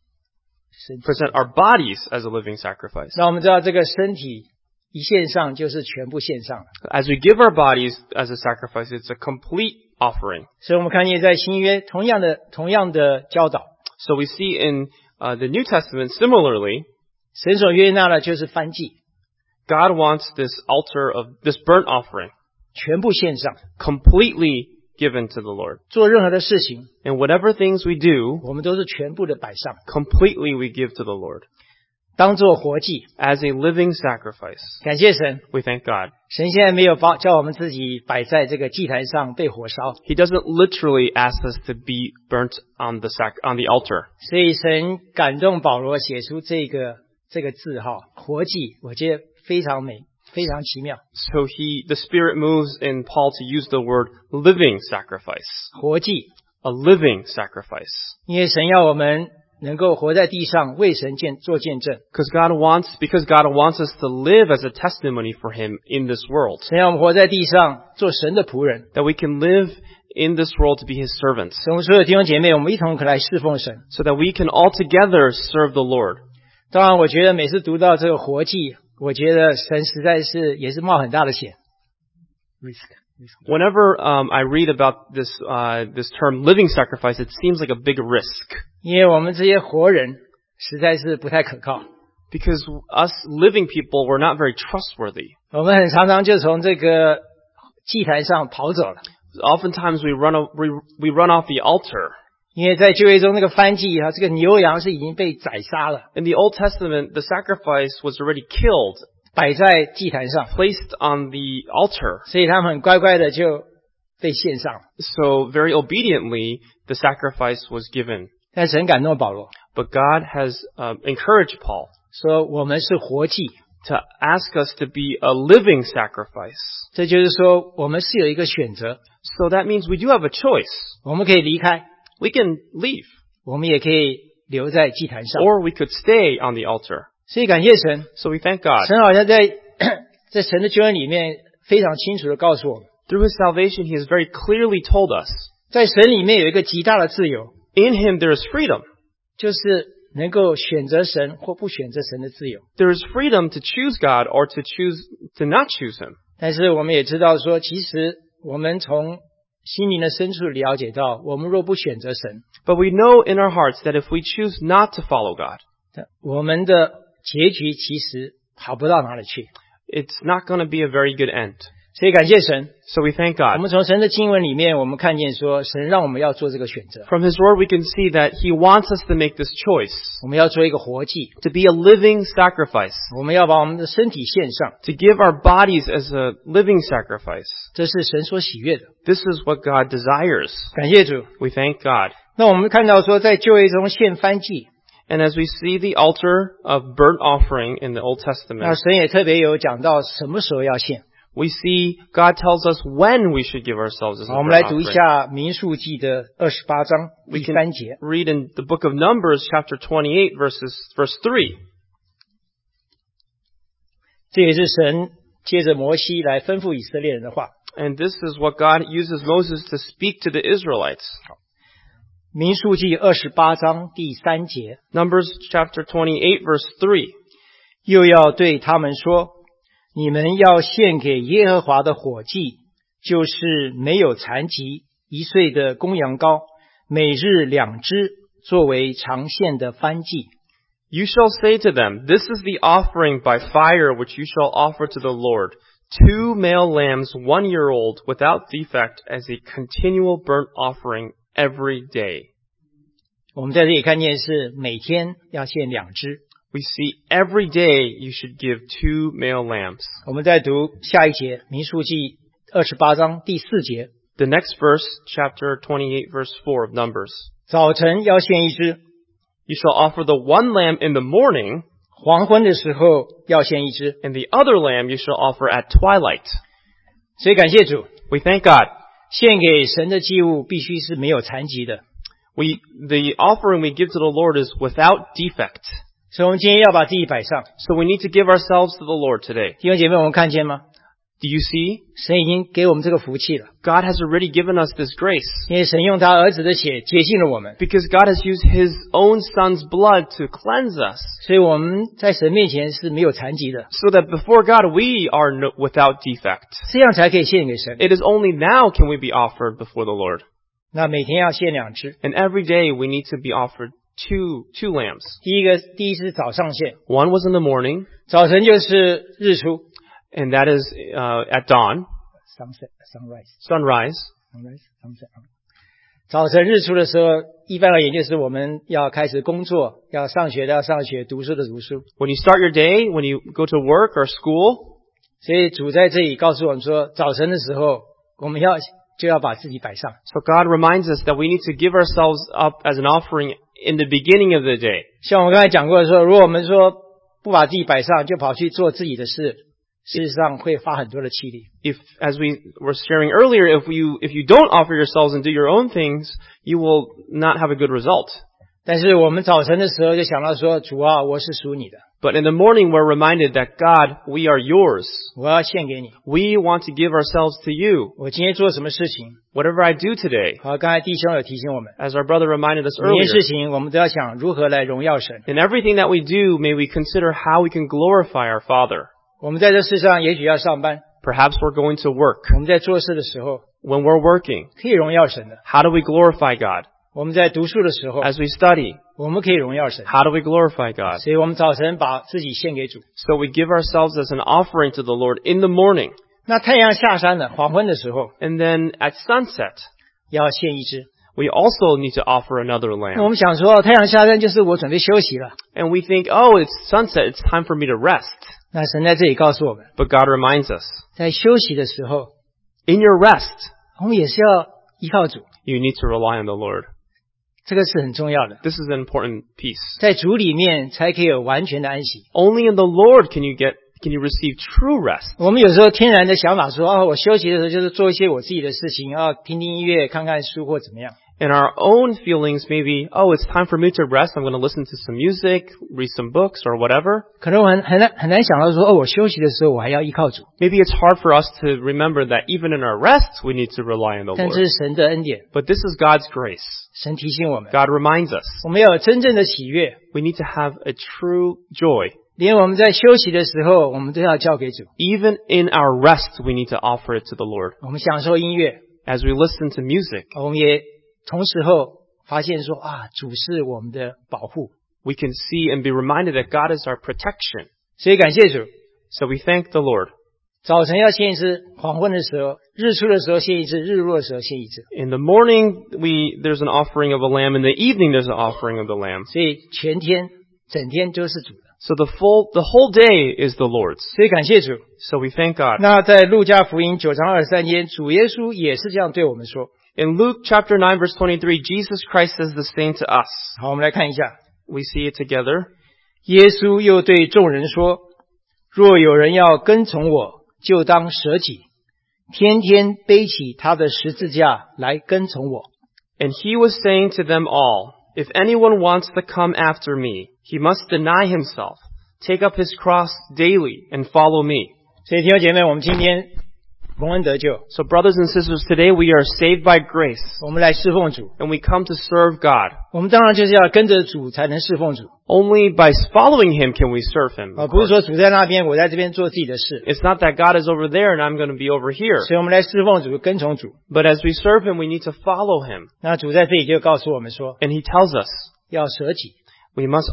Present our bodies as a living sacrifice. 让我们知道这个身体一献上就是全部献上了。 As we give our bodies as a sacrifice, it's a complete offering. 所以我们看见在新约同样的教导， So we see in the New Testament, similarly, 神所悦纳的就是燔祭， God wants this burnt offering 全部献上， completely given to the Lord. 做任何的事情， And whatever things we do, 我们都是全部的摆上， completely we give to the Lord 当做活祭。 as a living sacrifice. 感谢神， We thank God. 神现在没有叫我们自己摆在这个祭坛上被火烧， He doesn't literally ask us to be burnt on the altar. 所以神感动保罗写出这个字号活祭，我觉得非常美，非常奇妙。 So the Spirit moves in Paul to use the word living sacrifice. 活祭， A living sacrifice. 因为神要我们能够活在地上，为神做见证。 Because God wants us to live as a testimony for Him in this world. 神要我们活在地上，做神的仆人。 That we can live in this world to be His servants. 所以我们所有弟兄姐妹，我们一同来侍奉神。 So that we can all together serve the Lord. 当然，我觉得每次读到这个活祭，我觉得神实在是也是冒很大的险。 Whenever I read about this term living sacrifice, it seems like a big risk. 因为我们这些活人实在是不太可靠。 Because us living people were not very trustworthy. 我们很常常就从这个祭坛上跑走了。 Oftentimes we run off the altar. 因为在旧约中那个燔祭这个牛羊是已经被宰杀了， In the Old Testament, the sacrifice was already killed, 摆在祭坛上， placed on the altar. 所以他们很乖乖的就被献上。 So very obediently, the sacrifice was given. 但神感动保罗， But God has encouraged Paul 说我们是活祭， to ask us to be a living sacrifice. 这就是说我们是有一个选择， So that means we do have a choice. 我们可以离开， We can leave, 我们也可以留在祭坛上。 or we could stay on the altar. 所以感谢神， So we thank God. 神好像在神的救恩里面非常清楚的告诉我们， Through His salvation, He has very clearly told us, 在神里面有一个极大的自由， in Him there is freedom. 就是能够选择神或不选择神的自由。 There is freedom to choose God or to not choose Him. 但是我们也知道说，其实我们从心灵的深处了解到，我们若不选择神， But we know in our hearts that if we choose not to follow God, 我们的结局其实好不到哪里去。 it's not going to be a very good end. 所以感谢神， So we thank 我 God. 们从神的经文里面，我们看见说，神让我们要做这个选择， From His Word we can see that He wants us to make this choice, 我们要做一个活祭， to be a living sacrifice, 我们要把我们的身体献上， to give our bodies as a living sacrifice. 这是神所喜悦的。 This is what God desires. 感谢主。 We thank God. 那我们看到说，在旧约中献燔祭， And as we see the altar of burnt offering in the Old 那 Testament, 神也特别有讲到什么时候要献。 we see God tells us when we should give ourselves as a 好，我们 burnt 来读一 offering. 下民数记的28章 We 第 can 3节。 read in the book of Numbers, chapter 28, verse 3. 这也是神借着摩西来吩咐以色列人的话。 And this is what God uses Moses to speak to the Israelites. 民数记28章第3节， Numbers chapter 28, verse 3. 又要对他们说：你们要献给耶和华的火祭，就是没有残疾1岁的公羊羔，每日2只，作为常献的燔祭。 You shall say to them, This is the offering by fire which you shall offer to the Lord. 2 male lambs 1 year old without defect as a continual burnt offering every day. 我们在这里看见是每天要献2只。 We see every day you should give 2 male lambs. 我们再读下一节，民数记28章第4节， The next verse, chapter 28, verse 4 of Numbers. 早晨要献1只， You shall offer the 1 lamb in the morning, 黄昏的时候要献1只。 and the other lamb you shall offer at twilight. 所以感谢主， We thank God. 献给神的祭物必须是没有残疾的。 The offering we give to the Lord is without defect. 所以我们今天要把自己摆上。 So we need to give ourselves to the Lord today. 弟兄姐妹，我们看见吗？ Do you see? 神已经给我们这个福气了， God has already given us this grace 因为神用他儿子的血洁净了我们， because God has used His own Son's blood to cleanse us 所以我们在神面前是没有残疾的， so that before God we are without defect. 这样才可以献给神。 It is only now can we be offered before the Lord. 那每天要献2只， And every day we need to be offered two lambs. 第一只早上献， One was in the morning, 早晨就是日出 and that is at dawn, sunrise。 sunrise. 早晨日出的时候，一般而言就是我们要开始工作，要上学的要上学，读书的读书。 When you start your day, when you go to work or school, 所以主在这里告诉我们说，早晨的时候我们就要把自己摆上。 so God reminds us that we need to give ourselves up as an offering in the beginning of the day. 像我刚才讲过的说，如果我们说不把自己摆上，就跑去做自己的事，事实上会发很多的气力。 If, as we were sharing earlier, if you don't offer yourselves and do your own things, you will not have a good result. 但是我们早晨的时候就想到说，主啊，我是属你的， But in the morning, we're reminded that God, we are yours. 我要献给你。 We want to give ourselves to you. 我今天做什么事情？ Whatever I do today, 好，刚才弟兄有提醒我们， as our brother reminded us 每件 earlier, 事情我们都要想如何来荣耀神。 in everything that we do, may we consider how we can glorify our Father. 我们在这世上也许要上班， Perhaps we're going to work. 我们在做事的时候 When we're working, 可以荣耀神的。 how do we glorify God? 我们在读书的时候， As we study, 我们可以荣耀神。 how do we glorify God? 所以我们早晨把自己献给主。 So we give ourselves as an offering to the Lord in the morning. 那太阳下山了，黄昏的时候 And then at sunset, 要献1只。 we also need to offer another 那我 lamb. 们想说，太阳下山就是我准备休息了。 And we think, oh, it's sunset, it's time for me to rest. 那神在这里告诉我们， But God reminds us, 在休息的时候， in your rest, 我们也是要依靠主， you need to rely on the Lord. 这个是很重要的。 This is an important piece. 在主里面才可以有完全的安息。 Only in the Lord can can you receive true rest? 我们有时候天然的想法说，我休息的时候就是做一些我自己的事情，听听音乐，看看书或怎么样。 And our own feelings may be, it's time for me to rest. I'm going to listen to some music, read some books, or whatever. 可能我很难想到说，我休息的时候我还要依靠主。 Maybe it's hard for us to remember that even in our rest, we need to rely on the 但 Lord. 这是神的恩典， But this is God's grace. 神提醒我们， God reminds us 我们要有真正的喜悦， we need to have a true joy. 连我们在休息的时候，我们都要交给主。 Even in our rest, we need to offer it to the Lord. 我们享受音乐， As we listen to music, 我们也同时候发现说，主是我们的保护。 we can see and be reminded that God is our protection. 所以感谢主， So we thank the Lord. 早晨要献一只，黄昏的时候，日出的时候献一只，日落的时候献一只。 In the morning, there's an offering of a lamb. In the evening, there's an offering of the lamb. 所以全天整天都是主的。 So the whole day is the Lord's. 所以感谢主。 So we thank God. 那在路加福音9章23节，主耶稣也是这样对我们说。 In Luke chapter 9 verse 23, Jesus Christ says the same to us. 好，我们来看一下。 We see it together. 耶稣又对众人说：若有人要跟从我，就当舍己，天天背起他的十字架来跟从我。 And he was saying to them all, if anyone wants to come after me, he must deny himself, take up his cross daily, and follow me. 所以弟兄姐妹，我们今天蒙恩得救， So brothers and sisters, today we are saved by grace, 我们来侍奉主。 and we come to serve God. 我们当然就是要跟着主才能侍奉主， Only by following him can we serve him. of 不是 course. 说主在那边，我在这边做自己的事。 It's not that God is over there and I'm going to be over here. 所以我们来侍奉主，跟从主。 But as we serve him, we need to follow him. 那主在这里就告诉我们说， And he tells us 要舍己， we must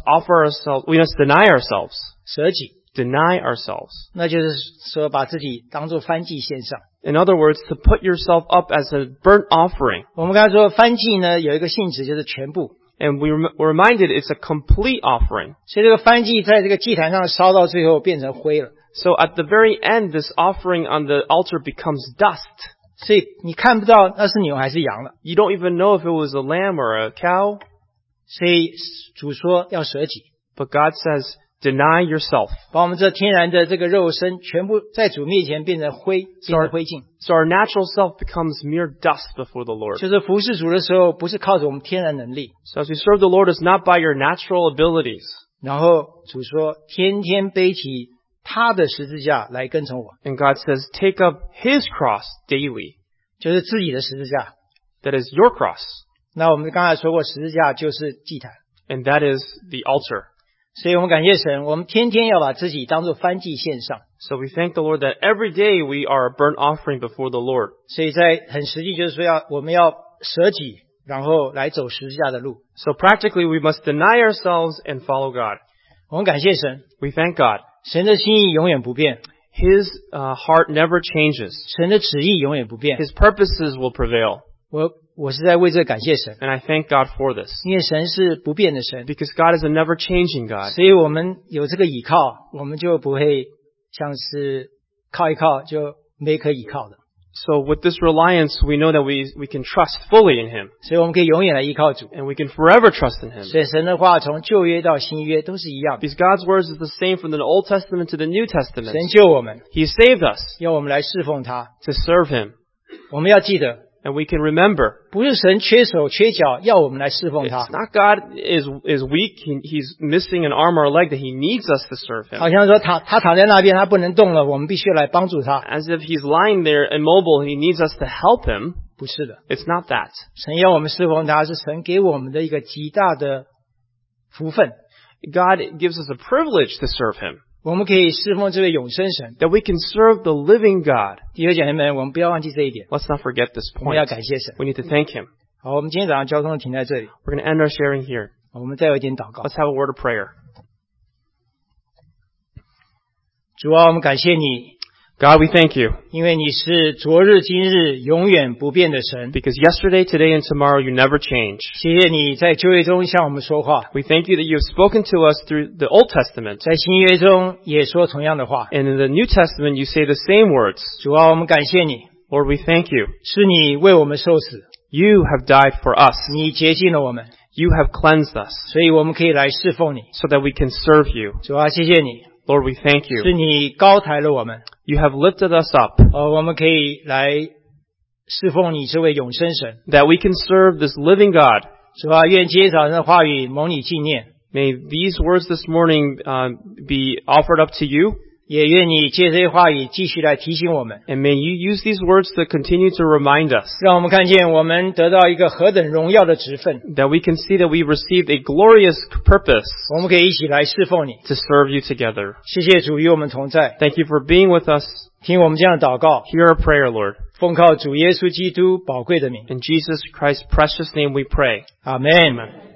we must deny ourselves. 舍己， Deny ourselves. 那就是说把自己当作燔祭献上。 In other words, to put yourself up as a burnt offering. 我们刚才说燔祭呢有一个性质就是全部， And we're reminded it's a complete offering. 所以这个燔祭在这个祭坛上烧到最后变成灰了。 So at the very end, this offering on the altar becomes dust. 所以你看不到那是牛还是羊了。 You don't even know if it was a lamb or a cow. 所以主说要舍己， But God says, deny yourself. 把我们这天然的这个肉身全部在主面前变成灰，变成灰烬。 So our natural self becomes mere dust before the Lord. 就是服侍主的时候，不是靠着我们天然能力。 So as we serve the Lord, it's not by your natural abilities. 然后主说，天天背起他的十字架来跟从我， And God says, take up His cross daily. 就是自己的十字架。 That is your cross. 那我们刚才说过，十字架就是祭坛。 And that is the altar. 所以我们感谢神，我们天天要把自己当作燔祭献上。 So we thank the Lord that every day we are a burnt offering before the Lord. 所以在很实际就是说我们要舍己，然后来走十字架的路。 So practically we must deny ourselves and follow God. 我们感谢神， We thank God. 神的心意永远不变， His heart never changes. 神的旨意永远不变。 His purposes will prevail. 我是在为这感谢神， And I thank God for this. 因为神是不变的神， Because God is a never changing God. 所以我们有这个倚靠，我们就不会像是靠一靠就没可倚靠的。 So with this reliance, we know that we can trust fully in Him. 所以我们可以永远来依靠主。 And we can forever trust in Him. 所以神的话从旧约到新约都是一样的， Because God's words is the same from the Old Testament to the New 神 Testament. 救我们， He saved us 要我们来侍奉他。 to serve Him. 我们要记得， And we can remember, 不是神缺手缺脚要我们来侍奉他 it's，not God is weak. He's missing an arm or a leg that He needs us to serve Him. 好像说他躺在那边，他不能动了，我们必须来帮助他。 As if He's lying there immobile and He needs us to help Him. 不是的， It's not that. 神要我们侍奉他，是神给我们的一个极大的福分。 God gives us a privilege to serve Him. 我们可以侍奉这位永生神。 That we can serve the living God. 弟兄姐妹们，我们不要忘记这一点， Let's not forget this 我们要 point. 感谢神。 We need to thank Him. 好，我们今天早上交通停在这里， We're going to end our sharing here. 我们再有一点祷告。 Let's have a word of prayer. 主啊，我们感谢你， God, we thank you. 因为你是昨日今日永远不变的神。 Because yesterday, today, and tomorrow, you never change. 谢谢你在旧约中向我们说话， We thank you that you have spoken to us through the Old Testament. 在新约中也说同样的话。 And in the New Testament, you say the same words. 主啊，我们感谢你， Lord, we thank you. 是你为我们受死， You have died for us. 你洁净了我们， You have cleansed us 所以我们可以来侍奉你。 so that we can serve you. 主啊，谢谢你， Lord, we thank 是 you. 你高抬了我们， You have lifted us up 我们可以来侍奉你这位永生神。 that we can serve this living God. 主啊，愿今天早上的话语蒙你纪念， May these words this morning be offered up to you, 也愿你借这些话语继续来提醒我们， and may you use these words to continue to remind us 让我们看见我们得到一个何等荣耀的职分， that we can see that we've received a glorious purpose 我们可以一起来侍奉你。 to serve you together. 谢谢主与我们同在， Thank you for being with us. 听我们这样的祷告， Hear our prayer, Lord. 奉靠主耶稣基督宝贵的名， In Jesus Christ's precious name we pray. 阿门。 Amen.